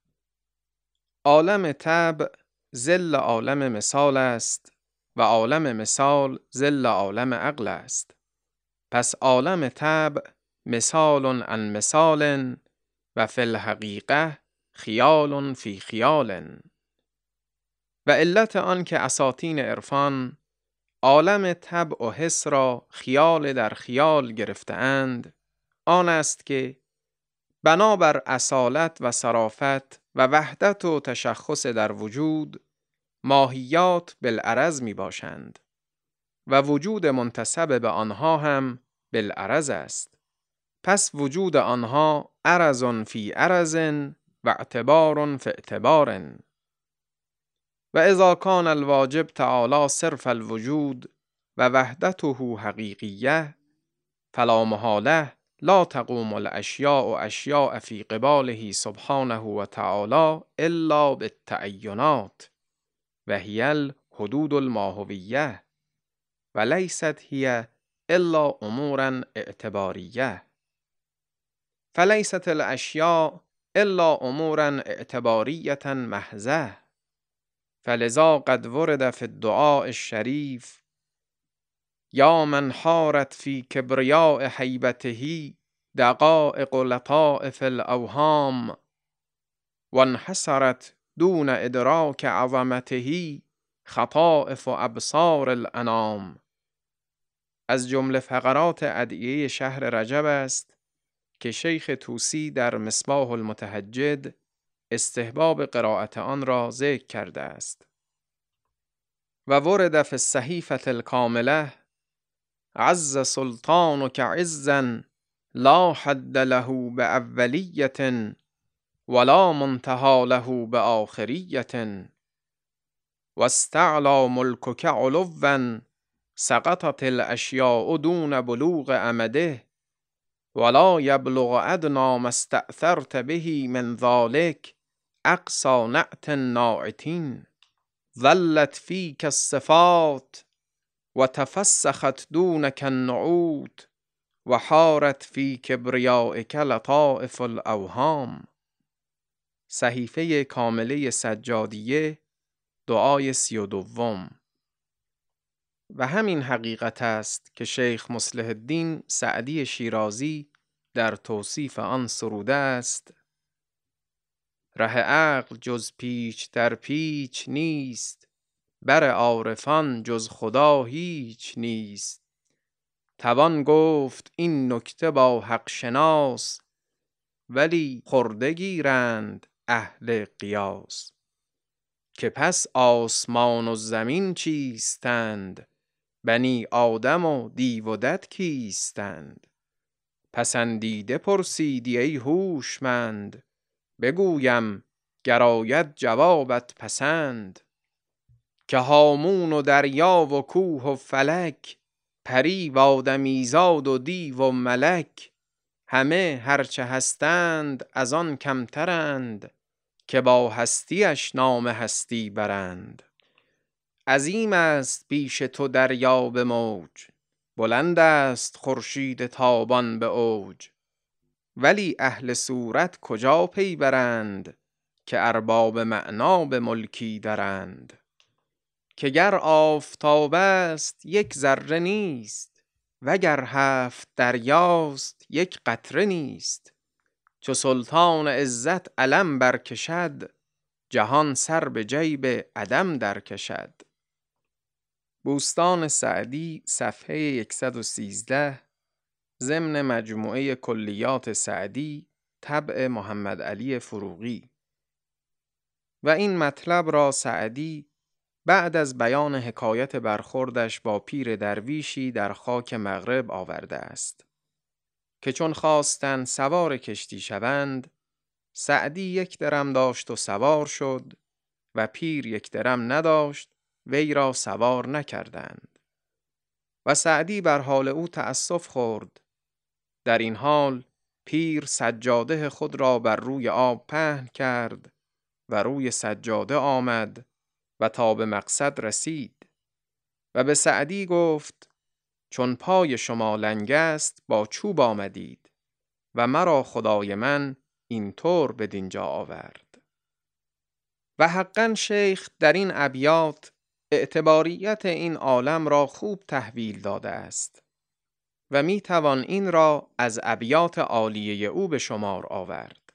عالم طبع ظل عالم مثال است و عالم مثال ظل عالم عقل است. پس عالم طبع مثال عن مثال و فی الحقیقه خیال فی خیال. و علت آن که اساطین عرفان عالم طبع و حس را خیال در خیال گرفته‌اند آن است که بنابر اصالت و صرافت و وحدت و تشخص در وجود ماهیات بالعرض می باشند و وجود منتسب به آنها هم بالعرض است. پس وجود آنها عرض فی عرض و اعتبار فی اعتبار. و اذا کان الواجب تعالی صرف الوجود و وحدته حقیقیه فلا محاله لا تقوم الاشیاء اشیاء فی قباله سبحانه و تعالی الا بالتعینات و هی الحدود الماهویه و لیست هی الا امورا اعتباریه. فلیست الاشیاء الا امورا اعتباریة محضة، فلذا قد ورد فی الدعاء الشریف یا من حارت فی کبریاء هیبته دقایق لطائف الاوهام وانحصرت دون ادراک عظمته خطائف ابصار الانام. از جمله فقرات ادعیه شهر رجب است که شیخ طوسی در مصباح المتهجد استحباب قرائت آن را ذکر کرده است. و ورد فی الصحیفة الکاملة عز سلطانک عزا لا حد له باولیة ولا منتهى له بآخریة واستعلی ملکک علوا سقطت الاشیاء دون بلوغ امده ولا یبلغ ادنی ما استأثرت به من ذلک اقصی نعت الناعتین. ظلت فیک الصفات و تفسخت دونک النعوت و حارت فی کبریائک لطائف الاوهام. صحیفه کامله سجادیه، دعای 32. و همین حقیقت است که شیخ مصلح الدین سعدی شیرازی در توصیف آن سروده است: ره عقل جز پیچ در پیچ نیست، بر عارفان جز خدا هیچ نیست. توان گفت این نکته با حق شناس، ولی خرده گیرند اهل قیاس. که پس آسمان و زمین چیستند، بنی آدم و دیو و دد کیستند. پسندیده پرسیدی ای هوشمند، بگویم گر آید جوابت پسند. که هامون و دریا و کوه و فلک، پری و آدمیزاد و دیو و ملک، همه هرچه هستند از آن کمترند، که با هستیش نام هستی برند. عظیم است پیش تو دریا به موج، بلند است خورشید تابان به اوج. ولی اهل صورت کجا پی برند، که ارباب معنی به ملکی درند. که گر آفتاب است یک ذره نیست، وگر 7 دریاست یک قطره نیست. چو سلطان عزت علم برکشد، جهان سر به جیب عدم در کشد. بوستان سعدی صفحه 113 ضمن مجموعه کلیات سعدی طبع محمد علی فروغی. و این مطلب را سعدی بعد از بیان حکایت برخوردش با پیر درویشی در خاک مغرب آورده است که چون خواستند سوار کشتی شوند، سعدی 1 درم داشت و سوار شد و پیر 1 درم نداشت، وی را سوار نکردند. و سعدی بر حال او تأسف خورد. در این حال پیر سجاده خود را بر روی آب پهن کرد و روی سجاده آمد و تا به مقصد رسید و به سعدی گفت: چون پای شما لنگ است با چوب آمدید و مرا خدای من این طور بدینجا آورد. و حقاً شیخ در این ابیات اعتباریت این عالم را خوب تحویل داده است و می توان این را از ابیات عالیه او به شمار آورد.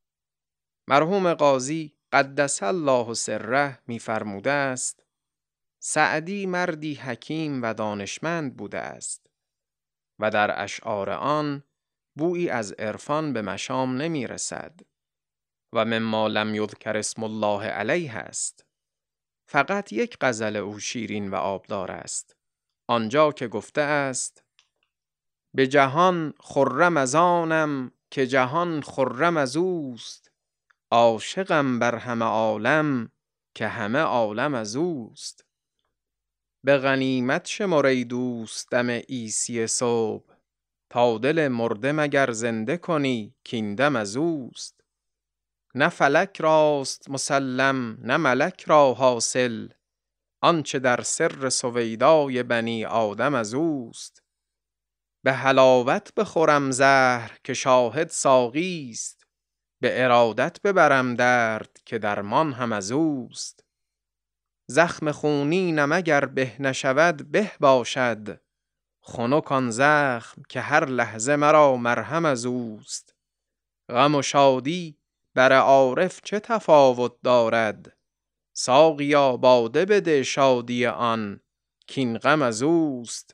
مرحوم قاضی قدس الله سره می فرموده است: سعدی مردی حکیم و دانشمند بوده است و در اشعار آن بویی از عرفان به مشام نمی رسد و مما لم یذکر اسم الله علیه است. فقط یک غزل او شیرین و آبدار است، آنجا که گفته است: به جهان خرم از آنم که جهان خرم از اوست، عاشقم بر همه عالم که همه عالم از اوست. به غنیمت شمر ای دوست دم عیسی صبح، تا دل مرده مگر زنده کنی کین دم از اوست. نه فلک راست مسلم نه ملک را حاصل، آنچه در سر سویدای بنی آدم از اوست. به حلاوت بخورم زهر که شاهد ساقی است، به ارادت ببرم درد که درمان هم از اوست. زخم خونینم اگر به نشود به باشد، خنک آن زخم که هر لحظه مرا مرهم از اوست. غم و شادی بر عارف چه تفاوت دارد، ساقیا باده بده شادی آن کین غم از اوست.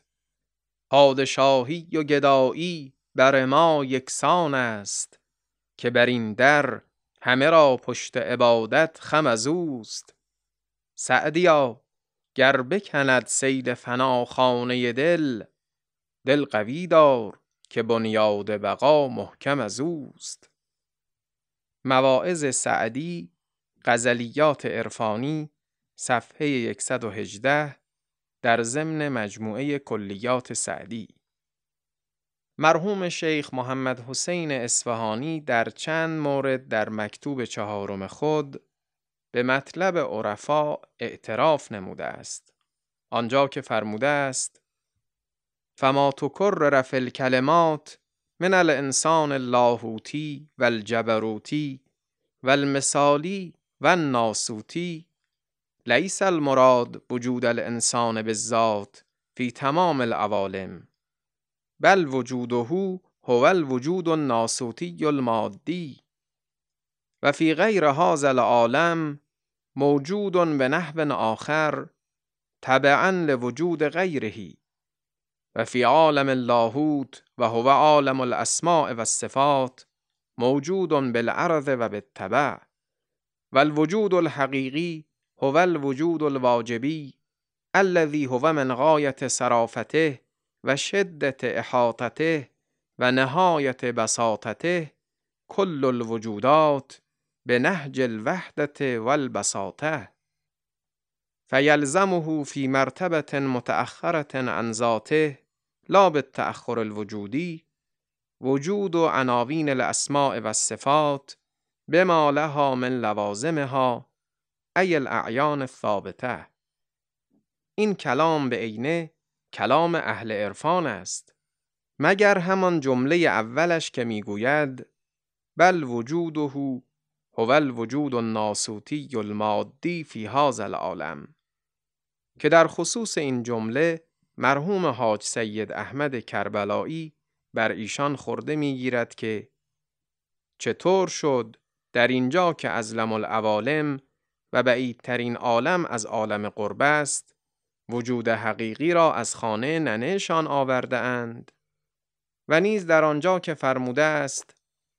پادشاهی و گدایی بر ما یکسان است، که بر این در همه را پشت عبادت خم از اوست. سعدیا گر بکند صید فنا خانه دل، دل قوی دار که بنیاد بقا محکم از اوست. مواعظ سعدی، غزلیات عرفانی، صفحه 118 در ضمن مجموعه کلیات سعدی. مرحوم شیخ محمد حسین اصفهانی در چند مورد در مکتوب 4 خود به مطلب عرفا اعتراف نموده است. آنجا که فرموده است: فما تکرر فی الکلمات من الانسان اللاهوتی و الجبروتی و المثالی و الناسوتی، لیس المراد وجود الانسان بالذات فی تمام العوالم، بل وجوده هو الوجود الناسوتی المادی، و فی غیر هذا العالم موجود بنحو آخر تبعا لوجود غیره، و فی عالم اللاهوت و هو عالم الاسماء و الصفات موجود بالعرض و بالتبع، و الوجود الحقیقی هو الوجود الواجبی الذي هو من غایت صرافته و شدت احاطته و نهایت بساطته کل الوجودات به نهج الوحدة والبساطة، فیلزمه فی مرتبة متأخرة عن ذاته لا بالتأخر الوجودی وجود عناوین الاسماء و الصفات بما لها من لوازمها ای الاعیان الثابته. این کلام به عینه کلام اهل عرفان است، مگر همان جمله اولش که میگوید بل وجوده هو الوجود الناسوتی المادی فی هذا العالم، که در خصوص این جمله مرحوم حاج سید احمد کربلایی بر ایشان خورده میگیرد که چطور شد در اینجا که ازلم العوالم و بعیدترین عالم از عالم قرب است، وجود حقیقی را از خانه ننهشان آورده اند، و نیز در آنجا که فرموده است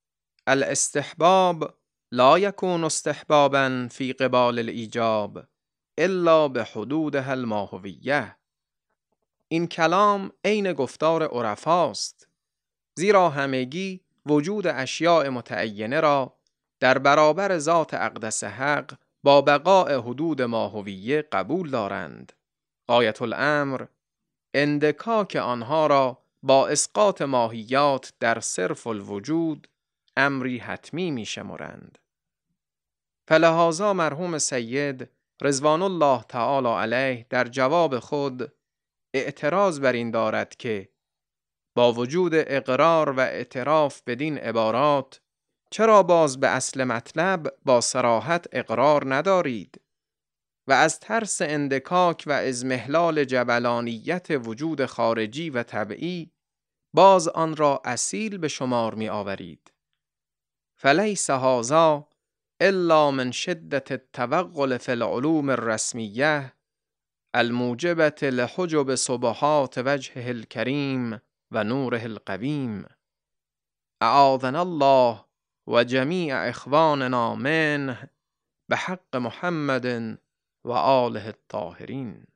الاستحباب لا یکون استحبابا فی قبال الایجاب الا بحدودها الماهویه. این کلام عین گفتار عرفاست، زیرا همگی وجود اشیاء متعینه را در برابر ذات اقدس حق با بقاء حدود ماهویه قبول دارند. غایت الامر اندکاک آنها را با اسقاط ماهیات در صرف الوجود امری حتمی می شمرند. فلهذا مرحوم سید رضوان الله تعالی علیه در جواب خود اعتراض بر این دارد که با وجود اقرار و اعتراف بدین عبارات چرا باز به اصل مطلب با صراحت اقرار ندارید و از ترس اندکاک و اضمحلال جبلانیت وجود خارجی و طبعی باز آن را اصیل به شمار می آورید؟ فلیس هذا الا من شدت التوغل فی العلوم الرسمیه الموجبة لحجب سبحات وجهه الكریم و نوره القویم، اعاذنا الله و جمیع اخواننا منه بحق محمد و آله الطاهرین.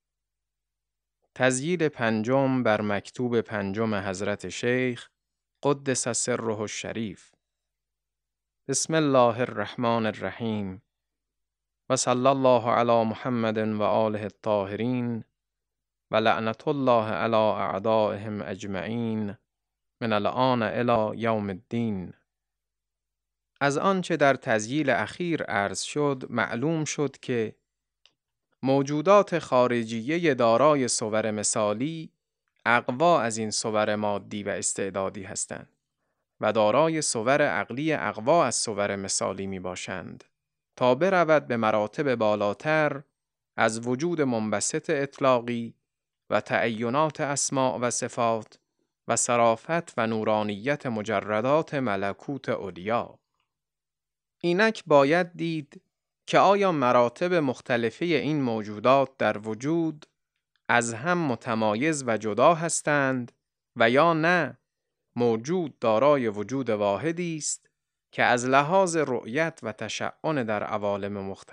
تسجیل 5 بر مکتوب 5 حضرت شیخ قدس سره الشریف. بسم الله الرحمن الرحیم و صلی الله علی محمد و آله الطاهرین و لعنت الله علی اعدائهم اجمعین من الآن الی یوم الدین. از آنچه در تسجیل اخیر عرض شد معلوم شد که موجودات خارجیه دارای صور مثالی اقوا از این صور مادی و استعدادی هستند. و دارای صور عقلی اقوا از صور مثالی می باشند تا برود به مراتب بالاتر از وجود منبسط اطلاقی و تعینات اسماء و صفات و صرافت و نورانیت مجردات ملکوت علیا. اینک باید دید که آیا مراتب مختلفه این موجودات در وجود از هم متمایز و جدا هستند و یا نه موجود دارای وجود واحدی است که از لحاظ رؤیت و تشعن در عوالم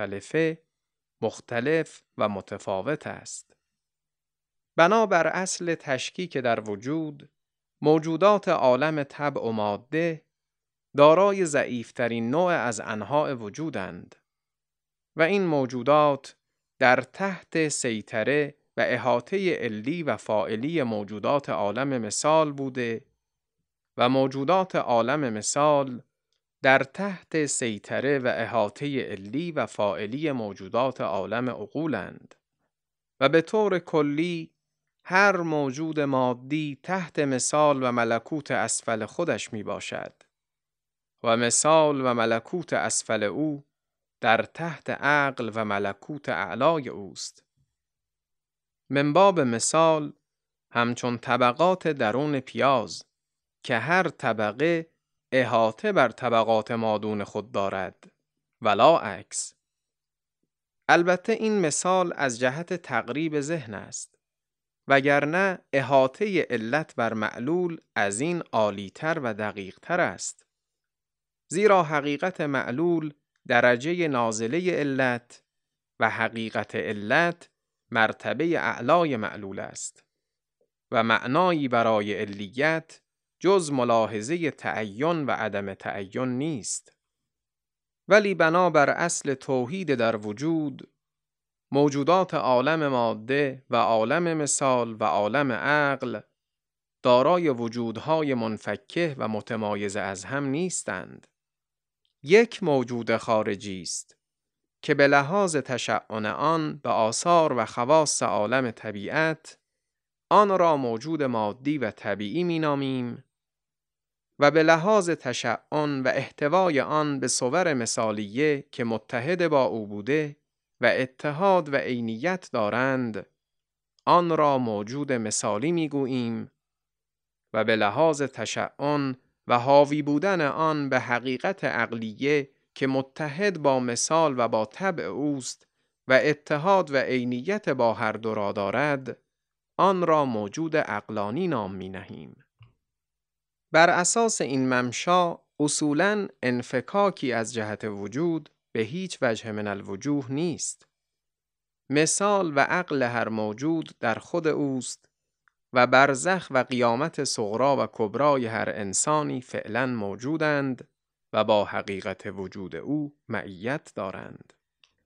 مختلف و متفاوت است. بنابر اصل تشکیک در وجود، موجودات عالم طبع و ماده دارای ضعیفترین نوع از انواع وجودند و این موجودات در تحت سیطره و احاطه علی و فاعلی موجودات عالم مثال بوده و موجودات عالم مثال در تحت سیطره و احاطه علی و فاعلی موجودات عالم عقولند و به طور کلی هر موجود مادی تحت مثال و ملکوت اسفل خودش می باشد و مثال و ملکوت اسفل او در تحت عقل و ملکوت اعلای اوست. من باب مثال همچون طبقات درون پیاز که هر طبقه احاطه بر طبقات مادون خود دارد ولا عکس. البته این مثال از جهت تقریب ذهن است وگرنه احاطه علت بر معلول از این عالی‌تر و دقیق‌تر است، زیرا حقیقت معلول درجه نازله علت و حقیقت علت مرتبه اعلای معلول است و معنایی برای علیت جز ملاحظه تعین و عدم تعین نیست. ولی بنابر اصل توحید در وجود، موجودات عالم ماده و عالم مثال و عالم عقل دارای وجودهای منفکه و متمایز از هم نیستند. یک موجود خارجی است که به لحاظ تشعن آن به آثار و خواص عالم طبیعت آن را موجود مادی و طبیعی می نامیم و به لحاظ تشعن و احتوای آن به صور مثالیه که متحد با او بوده و اتحاد و عینیت دارند آن را موجود مثالی می گوییم و به لحاظ تشعن و حاوی بودن آن به حقیقت عقلیه که متحد با مثال و با طبع اوست و اتحاد و عینیت با هر دو را دارد آن را موجود عقلانی نام می نهیم. بر اساس این ممشا اصولاً انفکاکی از جهت وجود به هیچ وجه من الوجوه نیست. مثال و عقل هر موجود در خود اوست و برزخ و قیامت صغرا و کبرای هر انسانی فعلاً موجودند و با حقیقت وجود او معیت دارند.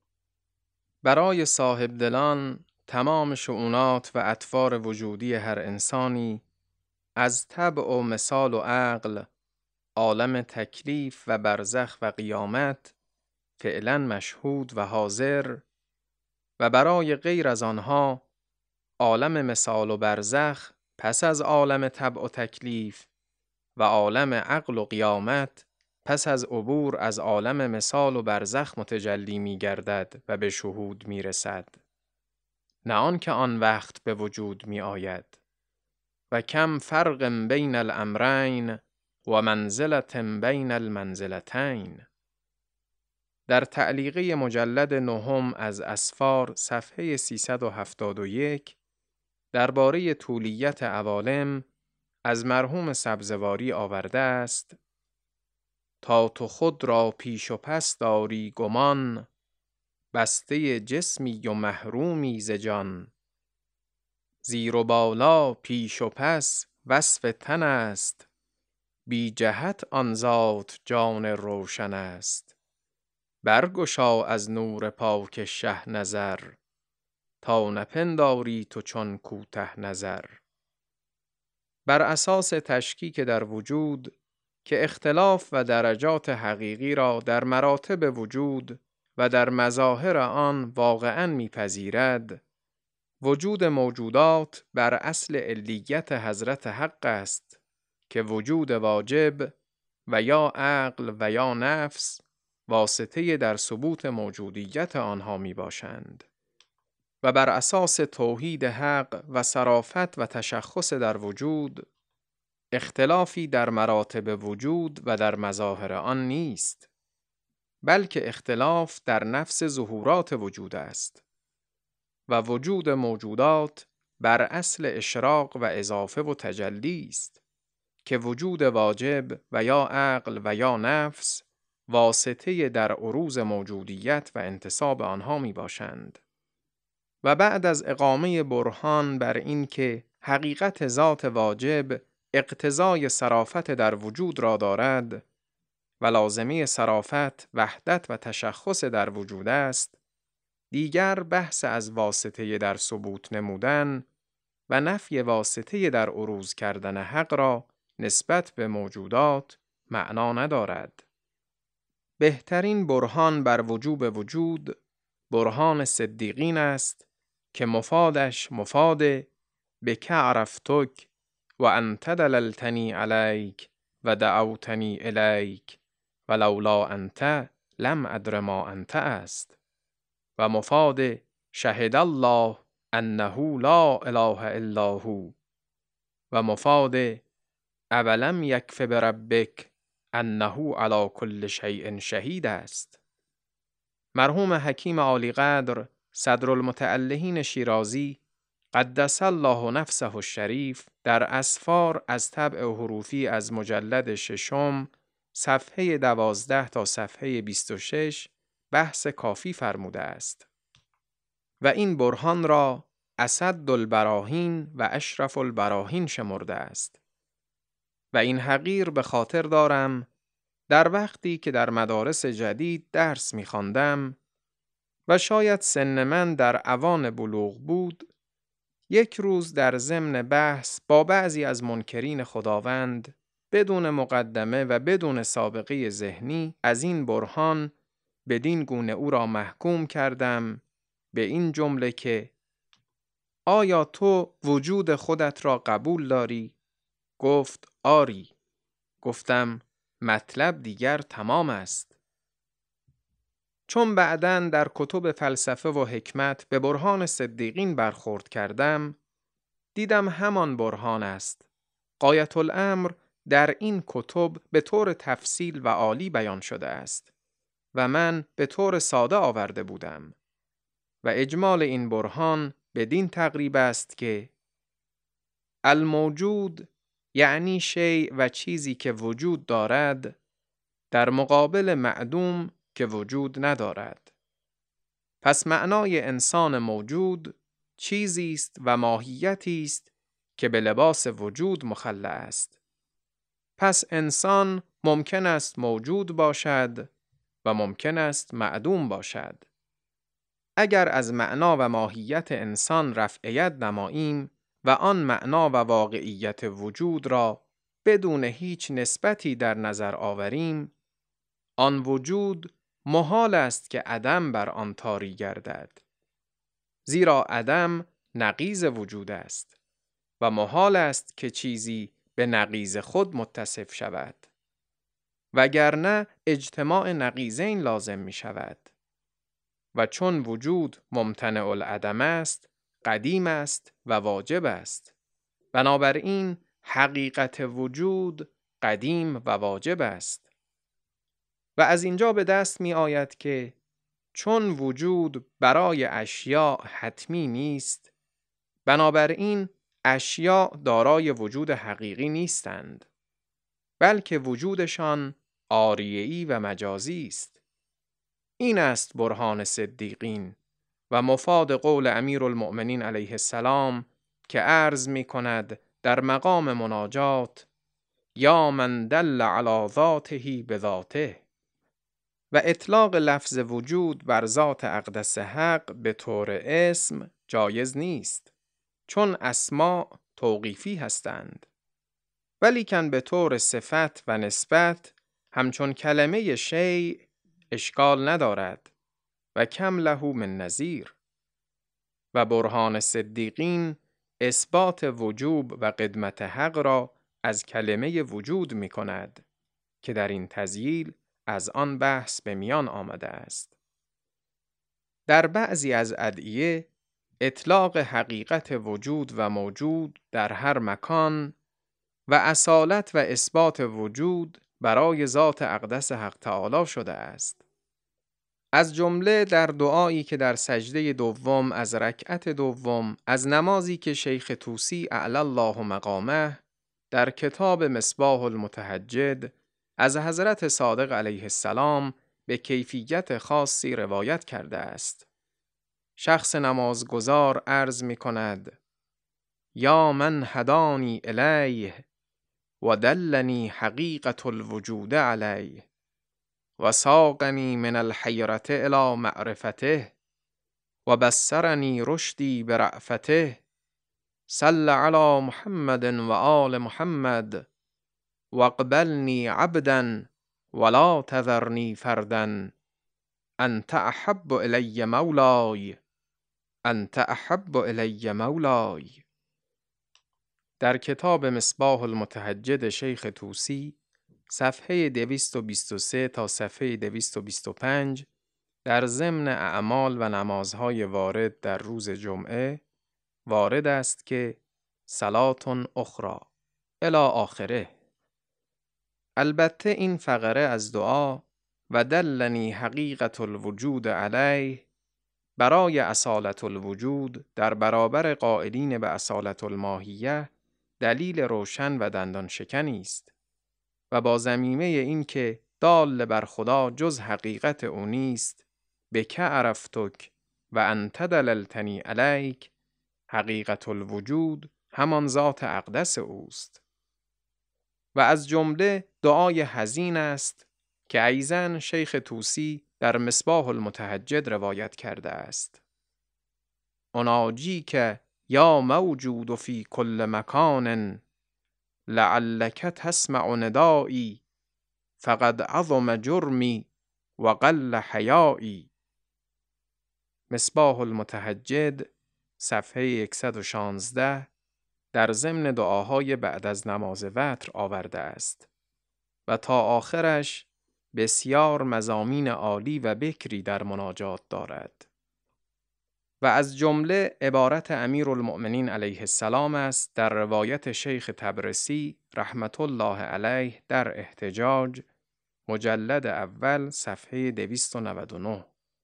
برای صاحب دلان تمام شؤونات و اطوار وجودی هر انسانی از طبع و مثال و عقل، عالم تکلیف و برزخ و قیامت فعلاً مشهود و حاضر و برای غیر از آنها عالم مثال و برزخ پس از عالم طبع و تکلیف و عالم عقل و قیامت پس از عبور از عالم مثال و برزخ متجلی می گردد و به شهود می رسد، نه آن که آن وقت به وجود می آید. و کم فرق بین الامرین و منزلت بین المنزلتین. در تعلیقه مجلد نهم از اسفار صفحه 371 درباره طولیت عوالم از مرحوم سبزواری آورده است: تا تو خود را پیش و پس داری گمان، بسته جسمی و محرومی ز جان. زیر و بالا پیش و پس وصف تن است، بی جهت آن ذات جان روشن است. برگشا از نور پاک شه نظر، تا نپنداری تو چون کوته نظر. بر اساس تشکیک در وجود که اختلاف و درجات حقیقی را در مراتب وجود و در مظاهر آن واقعاً میپذیرد، وجود موجودات بر اصل علیت حضرت حق است که وجود واجب و یا عقل و یا نفس واسطه در ثبوت موجودیت آنها می باشند و بر اساس توحید حق و صرافت و تشخص در وجود اختلافی در مراتب وجود و در مظاهر آن نیست، بلکه اختلاف در نفس ظهورات وجود است و وجود موجودات بر اصل اشراق و اضافه و تجلی است که وجود واجب و یا عقل و یا نفس واسطه در عروض موجودیت و انتصاب آنها می باشند. و بعد از اقامه برهان بر این که حقیقت ذات واجب اقتضای صرافت در وجود را دارد و لازمه صرافت وحدت و تشخص در وجود است، دیگر بحث از واسطه در ثبوت نمودن و نفی واسطه در عروض کردن حق را نسبت به موجودات معنا ندارد. بهترین برهان بر وجوب وجود برهان صدیقین است که مفادش مفاد بک عرفتک و انت دللتنی علیک و دعوتنی الیک و لولا انت لم ادر ما انت است و مفاد شهد الله انه لا اله الا هو و مفاد اولم یکف بربک انه علی کل شیء شهید است. مرحوم حکیم عالی قدر صدرالمتألهین شیرازی قدس الله نفسه الشریف در اسفار از طبع حروفی از مجلد 6 صفحه 12 تا صفحه 26 بحث کافی فرموده است و این برهان را اسد البراهین و اشرف البراهین شمرده است و این حقیر به خاطر دارم در وقتی که در مدارس جدید درس می‌خواندم و شاید سن من در اوان بلوغ بود، یک روز در ضمن بحث با بعضی از منکرین خداوند بدون مقدمه و بدون سابقه ذهنی از این برهان بدین گونه او را محکوم کردم به این جمله که آیا تو وجود خودت را قبول داری؟ گفت آری. گفتم مطلب دیگر تمام است. چون بعداً در کتب فلسفه و حکمت به برهان صدیقین برخورد کردم، دیدم همان برهان است. غایت الامر در این کتب به طور تفصیل و عالی بیان شده است و من به طور ساده آورده بودم و اجمال این برهان بدین تقریب است که الموجود یعنی شیء و چیزی که وجود دارد در مقابل معدوم که وجود ندارد. پس معنای انسان موجود چیزی است و ماهیتی است که به لباس وجود مخلع است. پس انسان ممکن است موجود باشد و ممکن است معدوم باشد. اگر از معنا و ماهیت انسان رفع ید نماییم و آن معنا و واقعیت وجود را بدون هیچ نسبتی در نظر آوریم، آن وجود محال است که عدم بر آن طاری گردد. زیرا عدم نقیض وجود است و محال است که چیزی به نقیض خود متصف شود. وگرنه اجتماع نقیضین لازم می شود. و چون وجود ممتنع العدم است، قدیم است و واجب است. بنابراین حقیقت وجود قدیم و واجب است. و از اینجا به دست می آید که چون وجود برای اشیاء حتمی نیست، بنابراین اشیاء دارای وجود حقیقی نیستند، بلکه وجودشان عاریه‌ای و مجازی است. این است برهان صدیقین و مفاد قول امیرالمؤمنین علیه السلام که عرض می کند در مقام مناجات یا من دل علی ذاته بذاته و اطلاق لفظ وجود بر ذات اقدس حق به طور اسم جایز نیست، چون اسماء توقیفی هستند، ولیکن به طور صفت و نسبت همچون کلمه شیء اشکال ندارد و کم له من نظیر. و برهان صدیقین اثبات وجوب و قدمت حق را از کلمه وجود می کند که در این تذییل از آن بحث به میان آمده است. در بعضی از ادعیه اطلاق حقیقت وجود و موجود در هر مکان و اصالت و اثبات وجود برای ذات اقدس حق تعالی شده است. از جمله در دعایی که در سجده دوم از رکعت دوم از نمازی که شیخ طوسی اعلی الله مقامه در کتاب مصباح المتهجد از حضرت صادق علیه السلام به کیفیت خاصی روایت کرده است. شخص نمازگزار عرض می کند: یا من هدانی الیه و دلنی حقیقت الوجود علیه و ساقنی من الحیرة الی معرفته و بصرنی رشدی برأفته صل علی محمد و آل محمد واقبلنی عبدا ولا تذرنی فردا انت احب الی مولای انت احب الی مولای. در کتاب مصباح المتهجد شیخ طوسی صفحه 223 تا صفحه 225 در ضمن اعمال و نمازهای وارد در روز جمعه وارد است که صلات اخرى الی آخره. البته این فقره از دعا و دلنی حقیقت الوجود علیه برای اصالت الوجود در برابر قائلین به اصالت الماهیه دلیل روشن و دندان شکنی است و با ضمیمه این که دال بر خدا جز حقیقت او نیست، بک عرفتک و انت دللتنی علیک، حقیقت الوجود همان ذات اقدس اوست. و از جمله دعای حزین است که ایضاً شیخ طوسی در مصباح المتهجد روایت کرده است: اناجیک یا موجود فی کل مکان لعلک تسمع ندایی فقد عظم جرمی و قل حیایی. مصباح المتهجد صفحه 116 در ضمن دعاهای بعد از نماز وتر آورده است و تا آخرش بسیار مضامین عالی و بکری در مناجات دارد و از جمله عبارت امیرالمؤمنین علیه السلام است در روایت شیخ طبرسی رحمت الله علیه در احتجاج مجلد اول صفحه 299: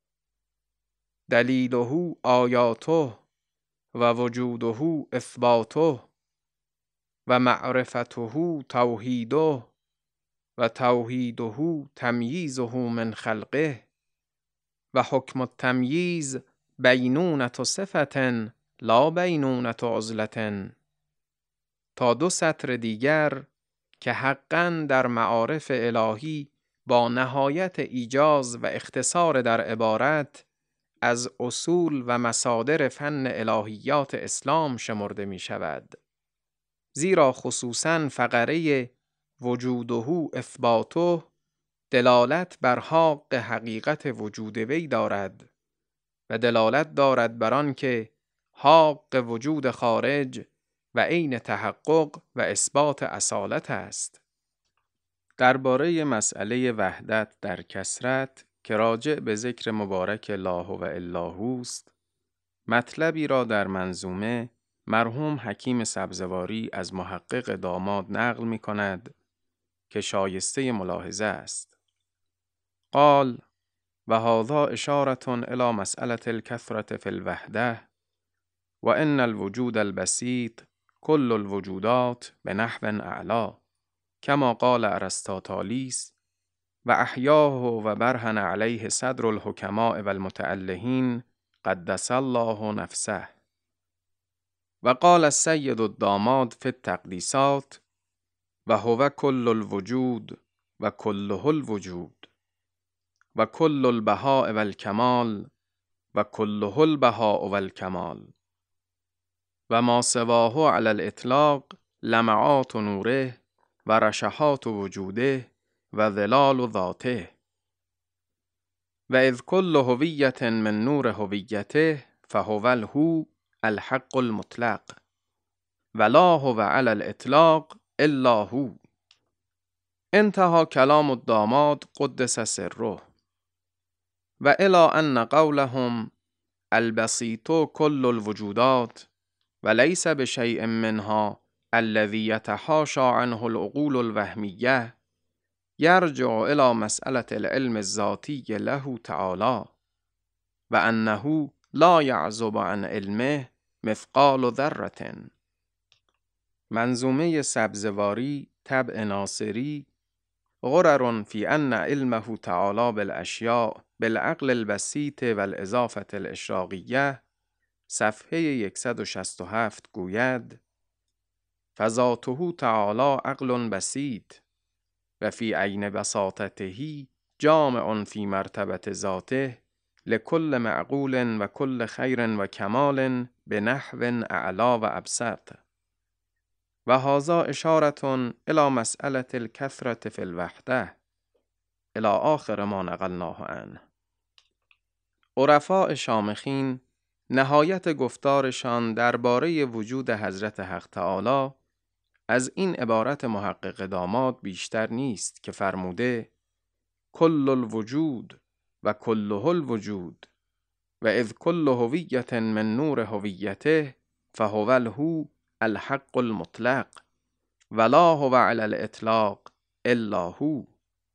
دلیله آیاته و وجوده اثباته و معرفته توحیده و توحیده تمییزه من خلقه و حکم التمییز بینونة صفة لا بینونة عزلة. تا دو سطر دیگر که حقاً در معارف الهی با نهایت ایجاز و اختصار در عبارت از اصول و مصادر فن الهیات اسلام شمرده می شود، زیرا خصوصاً فقره وجوده اثباته دلالت بر حق حقیقت وجود وی دارد و دلالت دارد بر آن که حق وجود خارج و عین تحقق و اثبات اصالت است. درباره مسئله وحدت در کثرت که راجع به ذکر مبارک لا هو الا هو است، مطلبی را در منظومه مرحوم حکیم سبزواری از محقق داماد نقل می کند که شایسته ملاحظه است. قال: و هذا اشارة الى مسألة الكثرة في الوحدة و ان الوجود البسيط كل الوجودات بنحو اعلی كما قال ارسطاطالیس و احیاه و برهن علیه صدر الحکماء و المتألهین قدس الله نفسه. و قال السید الداماد فی التقدیسات و هو کل الوجود و کله الوجود و کل البهاء و الکمال و کله البهاء و الکمال و ما سواه علی الاطلاق لمعات نوره و رشحات وجوده و ظلال ذاته و اذ کل هویت من نور هویته فهو الهو الحق المطلق و لا هو علی الاطلاق الا هو. انتهى كلام الداماد قدس سره و الى ان قولهم البسيط كل الوجودات وليس بشيء منها الذي يتحاشى عنه العقول الوهمية يرجع إلى مسألة العلم الذاتي له تعالى وأنه لا يعزب عن علمه مثقال ذرة. منظومه سبزواری طبع ناصری غرر في أن علمه تعالى بالأشياء بالعقل البسيط والإضافة الإشراقية صفحه 167 گوید فذاته تعالى عقل بسيط و في عین بساطته جامع في مرتبة ذاته لكل معقول و كل خير و کمال بنحو اعلی و ابسط و هذا اشارة الى مسألة الكثرة في الوحدة الى آخر ما نقلناه عنه. عرفاء شامخین نهایت گفتارشان درباره وجود حضرت حق تعالی از این عبارت محقق داماد بیشتر نیست که فرموده کل الوجود و کله الوجود و اذ کل هویت من نور هویته فهو الهو الحق المطلق ولا هو علی الاطلاق الا هو.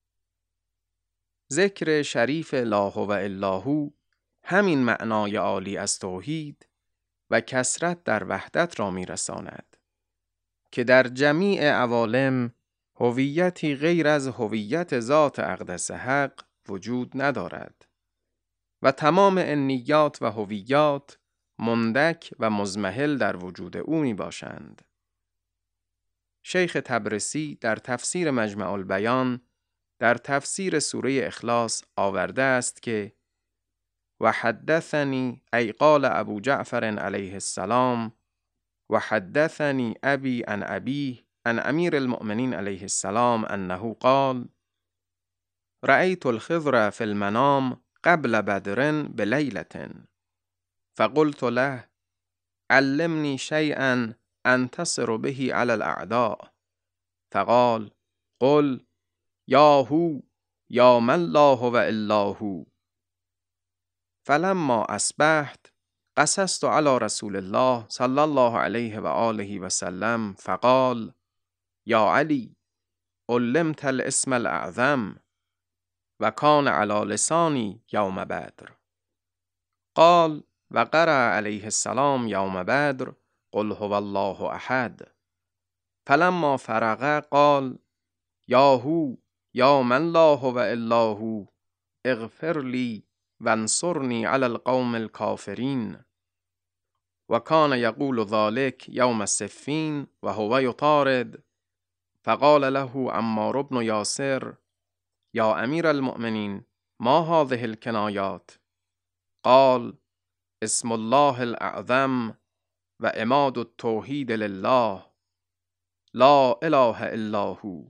ذکر شریف لا هو الا هو همین معنای عالی از توحید و کثرت در وحدت را می‌رساند که در جمیع عوالم هویتی غیر از هویت ذات اقدس حق وجود ندارد و تمام انیات و هویات مندک و مضمحل در وجود او می باشند. شیخ تبرسی در تفسیر مجمع البیان در تفسیر سوره اخلاص آورده است که و حدثنی ای قال ابو جعفر علیه السلام و حدثنی ابی عن ابیه عن امیر المؤمنین علیه السلام انه قال رأیت الخضر فی المنام قبل بدر بلیلة فقلت له علمني شيئا انتصر به على الأعداء فقال قل يا هو يا من لا هو إلا هو. فلما أصبحت قصصت على رسول الله صلى الله عليه وآله وسلم فقال يا علي علمت الاسم الأعظم وكان على لساني يوم بدر. قال وقرأ عليه السلام يوم بدر قل هو الله أحد. فلما فرغ قال يا هو يا من لا هو إلا هو اغفر لي وانصرني على القوم الكافرين. وكان يقول ذلك يوم الصفين وهو يطارد فقال له عمار بن ياسر يا أمير المؤمنين ما هذه الكنايات؟ قال اسم الله الأعظم وإماد التوحيد لله لا إله إلا هو.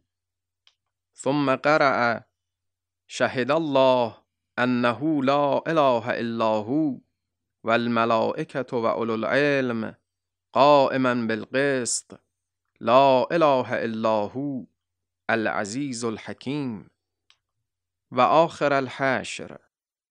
ثم قرأ شهد الله أنه لا إله إلا هو والملائكة وأولو العلم قائما بالقسط لا إله إلا هو العزيز الحكيم. و آخر الحشر.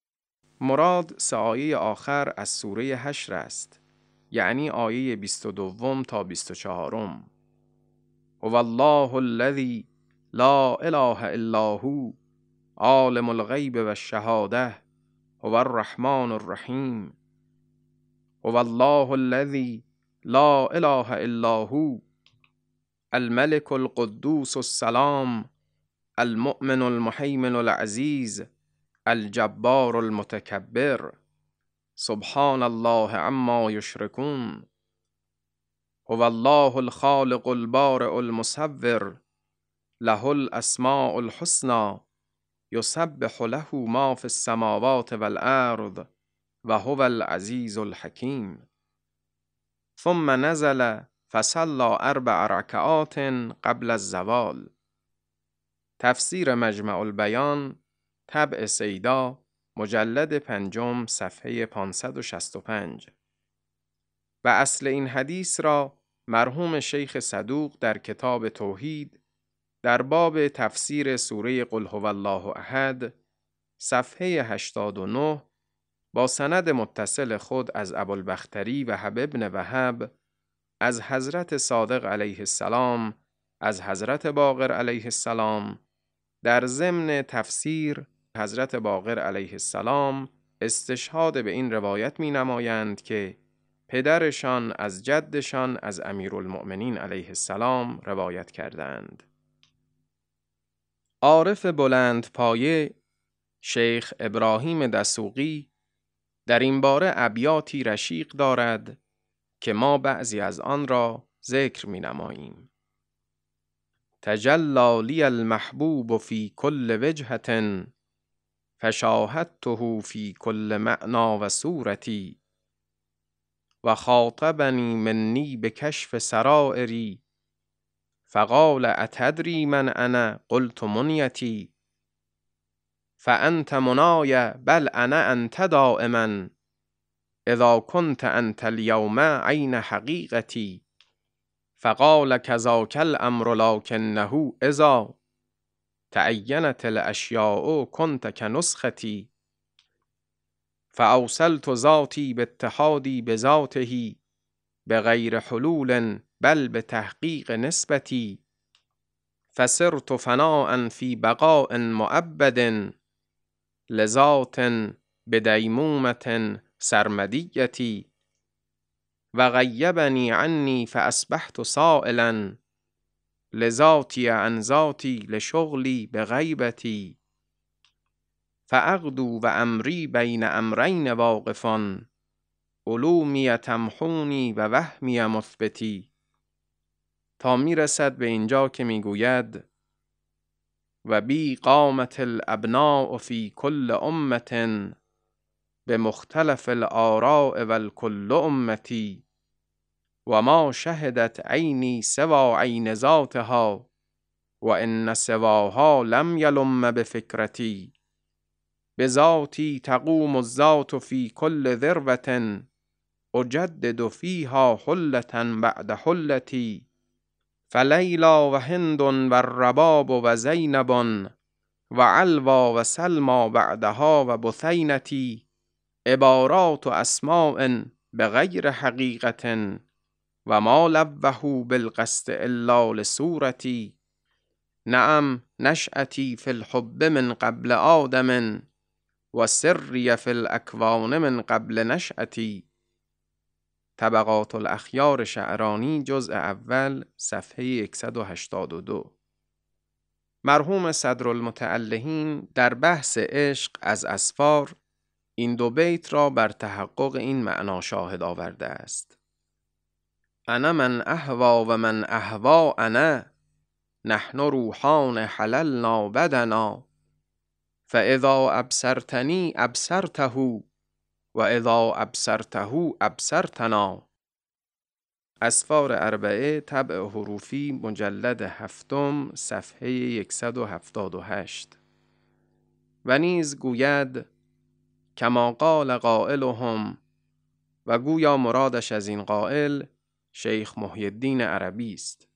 مراد سه آیه آخر از سوره حشر است، یعنی آیه 22 تا 24. هو الله الذی لا اله الا هو عالم الغیب و الشهاده هو الرحمن الرحیم. هو الله الذی لا اله الا هو الملك القدوس السلام المؤمن المهيمن العزيز الجبار المتكبر سبحان الله عما يشركون. هو الله الخالق البارئ المصور له الأسماء الحسنى يسبح له ما في السماوات والأرض وهو العزيز الحكيم. ثم نزل فصلى 4 ركعات قبل الزوال. تفسیر مجمع البیان طبع سیدا مجلد 5 صفحه 565. و اصل این حدیث را مرحوم شیخ صدوق در کتاب توحید در باب تفسیر سوره قل هو الله احد صفحه 89 با سند متصل خود از ابوالبختری وهب بن وهب از حضرت صادق علیه السلام از حضرت باقر علیه السلام در ضمن تفسیر حضرت باقر علیه السلام استشهاد به این روایت می نمایند که پدرشان از جدشان از امیرالمؤمنین علیه السلام روایت کردند. عارف بلند پایه شیخ ابراهیم دسوقی در این باره ابیاتی رشیق دارد که ما بعضی از آن را ذکر می نماییم. تجلی لی المحبوب فی کل وجهة فشاهدته فی کل معنا و صورتی و خاطبنی منی بکشف سرائری فقال اتدری من انا قلت منیتی فانت منای بل انا انت دائما اذا كنت انت اليوم عین حقیقتی فقال كذاك الامر لكنه اذا تعینت الاشیاء كنت كنسختي فاوصلت ذاتی باتحادی بذاته بغیر حلول بل بتحقیق نسبتی فصرت فناء فی بقاء مؤبد لذات بدیمومة سرمدیتی و غیبنی عنی فاصبحت سائلا لذاتی عن ذاتی لشغلی بغیبتی فاغدو و امری بین امرین واقفا علومی تمحونی و وهمی مثبتی، تا میرسد به اینجا که میگوید و بی قامت الابناء فی کل امة به مختلف الآراء و الکل امتی و ما شهدت عینی سوا عین ذاتها و ان سواها لم یلم بفکرتی بذاتی تقوم الذات فی کل ذروة اجدد فیها حلة بعد حلتی فلیلا و هند و الرباب و زینب و علوا و سلما بعدها و بثینتی عبارات و اسماء بغیر حقیقة و ما لوحوا بالقصد الا لصورتی نعم نشأتی فی الحب من قبل آدم و سری فی الاکوان من قبل نشأتی. طبقات الاخیار شعرانی جزء اول صفحه 182. مرحوم صدرالمتألهین در بحث عشق از اسفار این دو بیت را بر تحقق این معنا شاهد آورده است: انا من اهوی و من اهوی انا نحن روحان حللنا بدنا فاذا ابصرتنی ابصرته و اذا ابصرته ابصرتنا. اسفار اربعه طبع حروفی مجلد هفتم صفحه 178. و نیز گوید کما قال قائلهم، و گویا مرادش از این قائل شیخ محی الدین عربی است: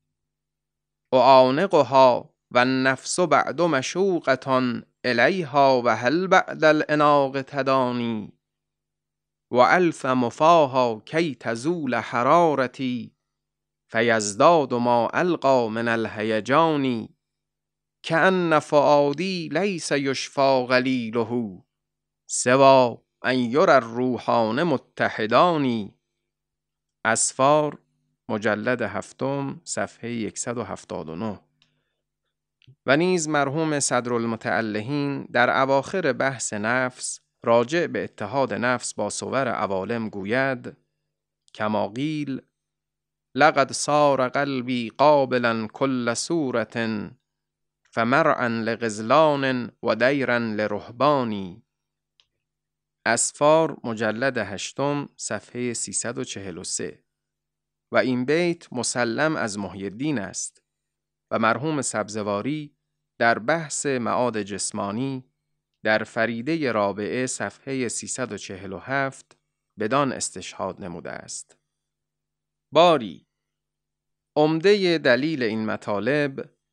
اعانقها و النفس بعد مشوقة الیها و هل بعد الاناق تدانی و الف مفاها کی تزول حرارتی فیزداد ما القی من الهیجان کأن فؤادی لیس یشفی غلیله سوی ان یری الروحان متحدان. اسفار مجلد هفتم صفحه 179. و نیز مرحوم صدرالمتألهین در اواخر بحث نفس راجع به اتحاد نفس با صور عوالم گوید کما قیل لقد صار قلبی قابلا کل صورة فمرعا لغزلان و دیرا لرهبان. اسفار مجلد هشتم صفحه 343. و این بیت مسلم از محی الدین است و مرحوم سبزواری در بحث معاد جسمانی در فریده رابعه صفحه 347 بدان استشهاد نموده است. باری عمده دلیل این مطالب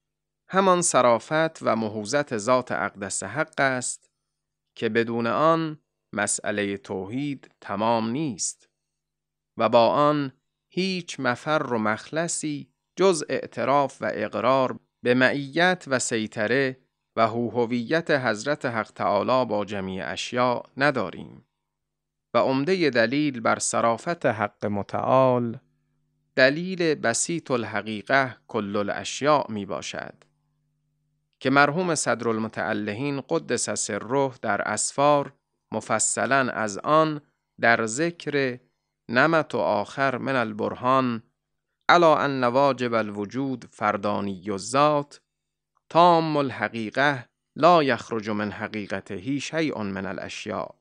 همان صرافت و مهوزت ذات اقدس حق است که بدون آن مسئله توحید تمام نیست و با آن هیچ مفر و مخلصی جز اعتراف و اقرار به معیت و سیطره و هویت حضرت حق تعالی با جمیع اشیاء نداریم. و عمده دلیل بر صرافت حق متعال دلیل بسیط الحقیقه کل الاشیاء می باشد که مرحوم صدرالمتعلهین قدس سره در اسفار مفصلاً از آن در ذکر نمط و آخر من البرهان علی ان واجب الوجود فردانی الذات تام الحقیقه لا یخرج من حقیقته شیء من الاشیاء.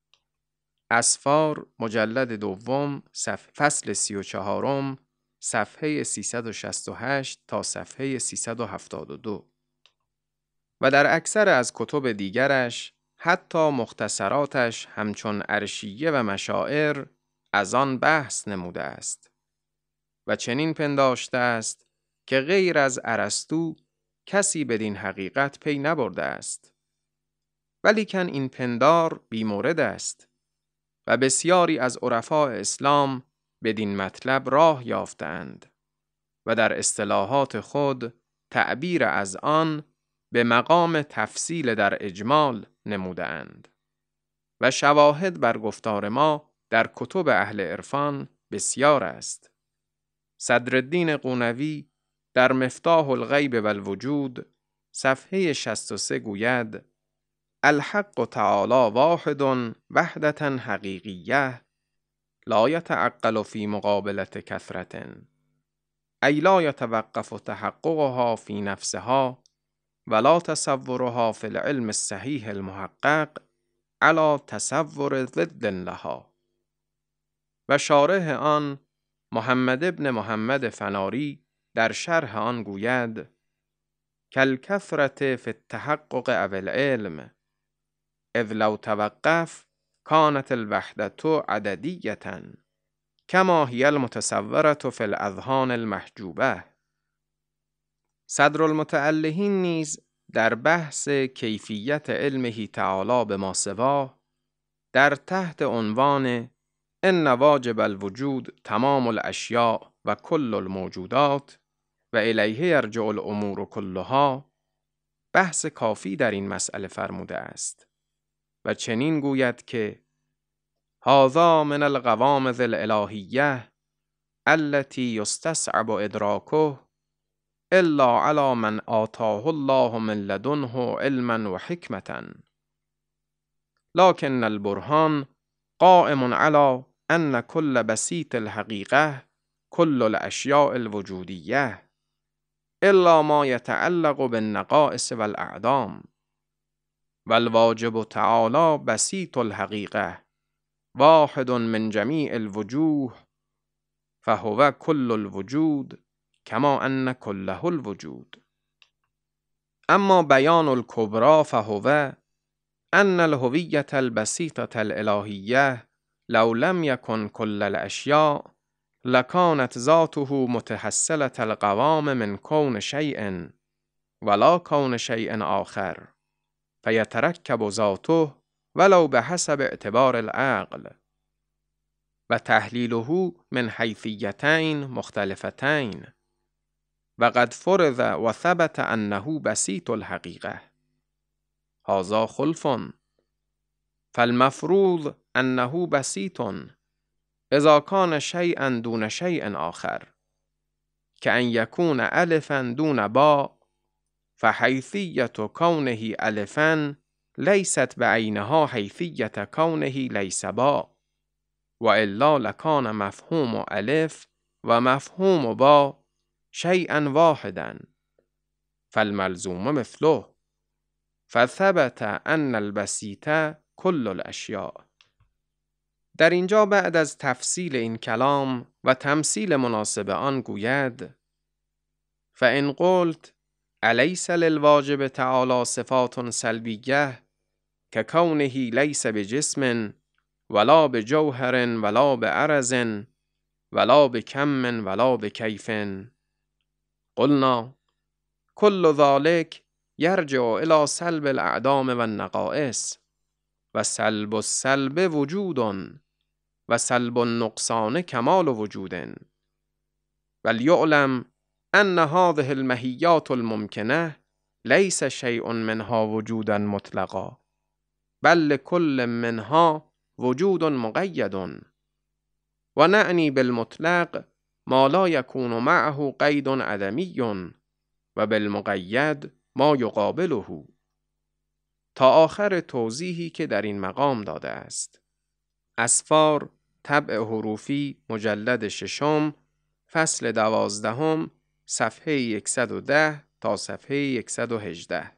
اسفار مجلد دوم فصل 34 صفحه 368 تا صفحه 372. و در اکثر از کتب دیگرش حتی مختصراتش همچون عرشیه و مشاعر از آن بحث نموده است و چنین پنداشته است که غیر از ارسطو کسی بدین حقیقت پی نبرده است، ولیکن این پندار بیمورد است و بسیاری از عرفاء اسلام بدین مطلب راه یافتند و در اصطلاحات خود تعبیر از آن به مقام تفصیل در اجمال نمودند و شواهد بر گفتار ما در کتب اهل عرفان بسیار است. صدرالدین قونوی در مفتاح الغیب و الوجود صفحه 63 گوید: الحق تعالی واحد وحدة حقیقیه لا یتعقل فی مقابلة کثرة، ای لا یتوقف تحققها فی نفسها ولا تصورها فی العلم الصحیح المحقق علی تصور ضد لها. و شارح آن محمد ابن محمد فناری در شرح آن گوید: کالکثرة فی التحقق او العلم اذ لو توقف كانت الوحدة عددیة كما هي المتصورة في الأذهان المحجوبة. صدرالمتعلهین نیز در بحث کیفیت علمه تعالی به ما سواه در تحت عنوان ان واجب الوجود تمام الاشیاء و کل الموجودات و الیه یرجع الامور کلها بحث کافی در این مسئله فرموده است و چنین گوید که هذا من الغوامض الالهیه التي یستصعب ادراکه الا علی من آتاه الله من لدنه علما و حکمة، لكن البرهان قائم على ان كل بسيط الحقیقه كل الاشیاء الوجودیه الا ما يتعلق بالنقائص والاعدام، والواجب تعالی بسيط الحقیقه واحد من جمیع الوجوه فهو كل الوجود كما ان كله الوجود. اما بیان الکبری فهو ان الهویة البسيطة الالهیه لو لم يكن كل الاشیاء لكانت ذاته متحصلة القوام من كون شيء ولا كون شيء آخر فيتركب ذاته ولو بحسب اعتبار العقل و تحلیله من حیثیتین مختلفتین و قد فرض و ثبت انه بسيط الحقیقه هذا خلف، فالمفروض انه بسيط اذا كان شيئا دون شيء آخر كأن يكون الفا دون باء، فحيثية كونه الفا ليست بعينها حيثية كونه ليس باء، وإلا لكان مفهوم الف ومفهوم باء شيئا واحدا فالملزوم مثله، فثبت ان البسيط كل الاشیاء. در اینجا بعد از تفصیل این کلام و تمثیل مناسب آن گوید: فإن قلت الیس للواجب تعالی صفات سلبیه ككونه لیس بجسم ولا بجوهر ولا بعرض ولا بكم ولا بكيف، قلنا کل ذالک یرجع الی سلب الاعدام و النقائص و سلب السلب وجود و سلب النقصان کمال وجود ولیعلم ان هذه المهیات الممکنه لیس شیء منها وجودا مطلقا بل لكل منها وجود مقید و نعنی بالمطلق ما لا یکون معه قید عدمی و بالمقید ما یقابله، تا آخر توضیحی که در این مقام داده است. اسفار طبع حروفی مجلد 6 فصل 12 صفحه 110 تا صفحه 118.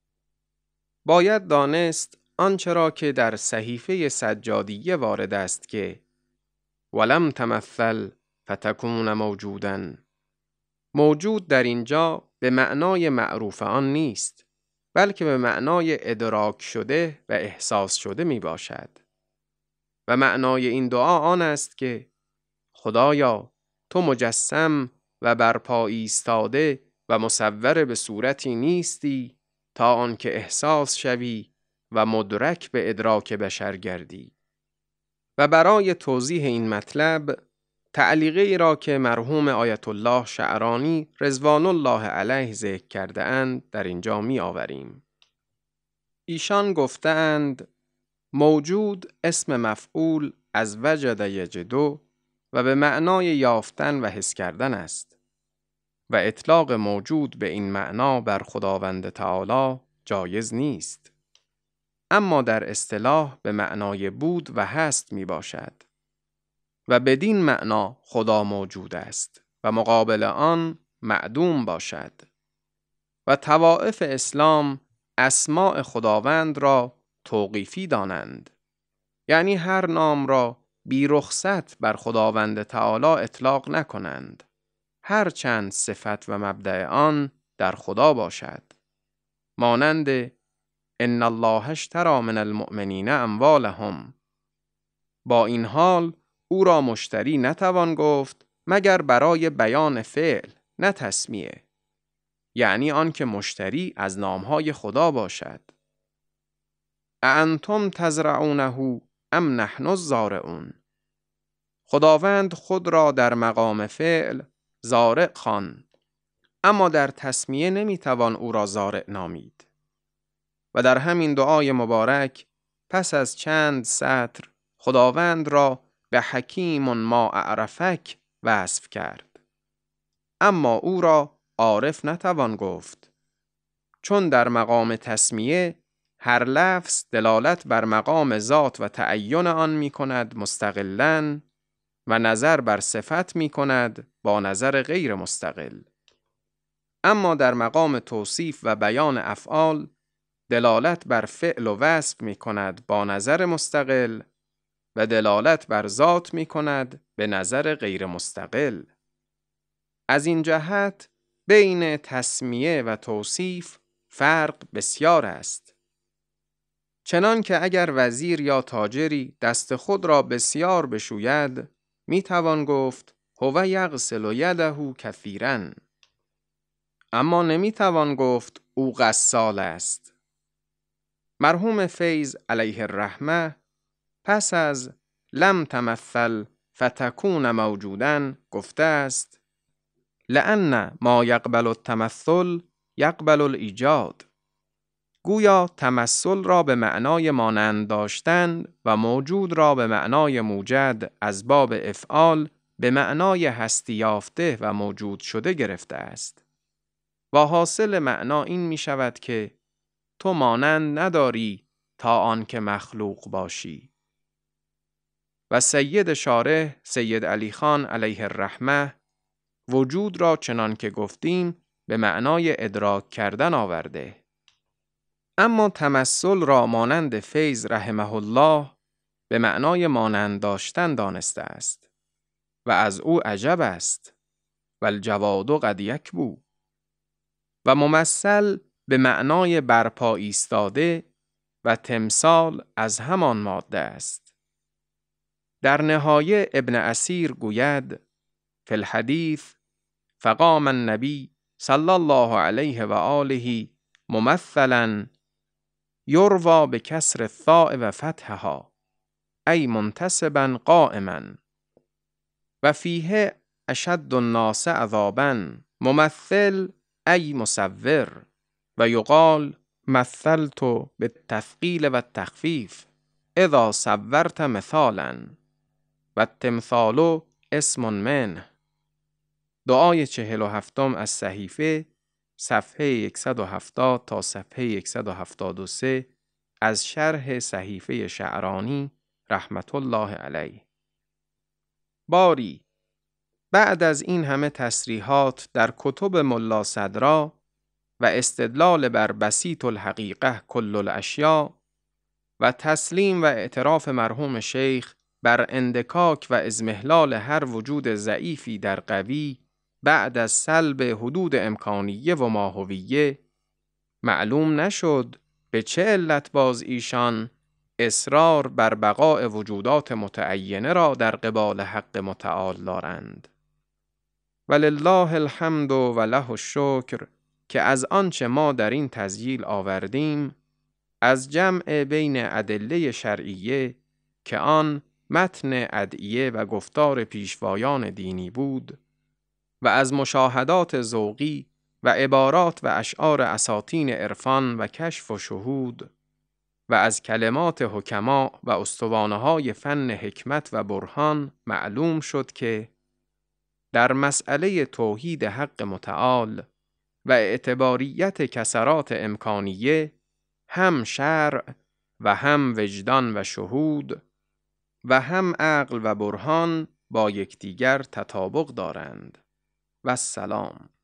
باید دانست آنچه را که در صحیفه سجادیه وارد است که ولم تمثل فتکون موجوداً، موجود در اینجا به معنای معروف آن نیست، بلکه به معنای ادراک شده و احساس شده می باشد. و معنای این دعا آن است که خدایا تو مجسم و برپا ایستاده و مصور به صورتی نیستی تا آنکه احساس شوی و مدرک به ادراک بشر گردی. و برای توضیح این مطلب تعلیقی را که مرحوم آیت الله شعرانی رضوان الله علیه ذکر کرده اند در اینجا می آوریم. ایشان گفتند موجود اسم مفعول از وجد یجدو و به معنای یافتن و حس کردن است و اطلاق موجود به این معنا بر خداوند تعالی جایز نیست، اما در اصطلاح به معنای بود و هست می باشد و بدین معنا خدا موجود است و مقابل آن معدوم باشد. و طوائف اسلام اسماء خداوند را توقیفی دانند، یعنی هر نام را بی رخصت بر خداوند تعالی اطلاق نکنند، هر چند صفت و مبدأ آن در خدا باشد، مانند ان الله اشتری من المؤمنین اموالهم. با این حال او را مشتری نتوان گفت مگر برای بیان فعل نه تسمیه، یعنی آن که مشتری از نامهای خدا باشد. اانتم تزرعونه ام نحن الزارعون. خداوند خود را در مقام فعل زارع خواند، اما در تسمیه نمیتوان او را زارع نامید. و در همین دعای مبارک پس از چند سطر خداوند را به حکیم ما اعرفک وصف کرد، اما او را عارف نتوان گفت، چون در مقام تسمیه هر لفظ دلالت بر مقام ذات و تعین آن می کند مستقلاً و نظر بر صفت می کند با نظر غیر مستقل. اما در مقام توصیف و بیان افعال دلالت بر فعل و وصف می کند با نظر مستقل و دلالت بر ذات می کند به نظر غیر مستقل. از این جهت بین تسمیه و توصیف فرق بسیار است. چنان که اگر وزیر یا تاجری دست خود را بسیار بشوید می توان گفت هو یغسل یده کثیرا، اما نمی توان گفت او غسال است. مرحوم فیض علیه الرحمه پس از لم تمثل فتکون موجوداً گفته است لأن ما یقبل التمثل یقبل الایجاد. گویا تمثل را به معنای مانند داشتن و موجود را به معنای موجد از باب افعال به معنای هستی یافته و موجود شده گرفته است و حاصل معنا این می شود که تو مانند نداری تا آن که مخلوق باشی. و سید شارح سید علی خان علیه الرحمه وجود را چنان که گفتیم به معنای ادراک کردن آورده، اما تمثل را مانند فیض رحمه الله به معنای مانند داشتن دانسته است و از او عجب است و الجواد قد یکبو. و ممثل به معنای برپا ایستاده و تمثال از همان ماده است. در نهایه ابن اثیر گوید فی الحدیث فقام النبی صلی الله علیه و آله ممثلا یروى بکسر الثاء و فتحها ای منتصبا قائما و فیه اشد الناس عذابا ممثل ای مصور و یقال مثلت بالتثقیل و التخفیف اذا صورت مثالا و التمثال اسم منه. دعای 47 از صحیفه صفحه 170 تا صفحه 173 از شرح صحیفه شعرانی رحمت الله علیه. باری بعد از این همه تصریحات در کتب ملا صدرا و استدلال بر بسیط الحقیقه کل الاشیاء و تسلیم و اعتراف مرحوم شیخ بر اندکاک و اضمحلال هر وجود ضعیفی در قوی بعد از سلب حدود امکانیه و ماهویه، معلوم نشد به چه علت باز ایشان اصرار بر بقاء وجودات متعینه را در قبال حق متعال دارند. ولله الحمد و له الشکر که از آنچه ما در این تسجیل آوردیم از جمع بین ادله شرعیه که آن متن ادعیه و گفتار پیشوایان دینی بود و از مشاهدات ذوقی و عبارات و اشعار اساطین عرفان و کشف و شهود و از کلمات حکما و استوانه‌های فن حکمت و برهان معلوم شد که در مسئله توحید حق متعال و اعتباریت کسرات امکانیه هم شرع و هم وجدان و شهود و هم عقل و برهان با یکدیگر تطابق دارند. و السلام.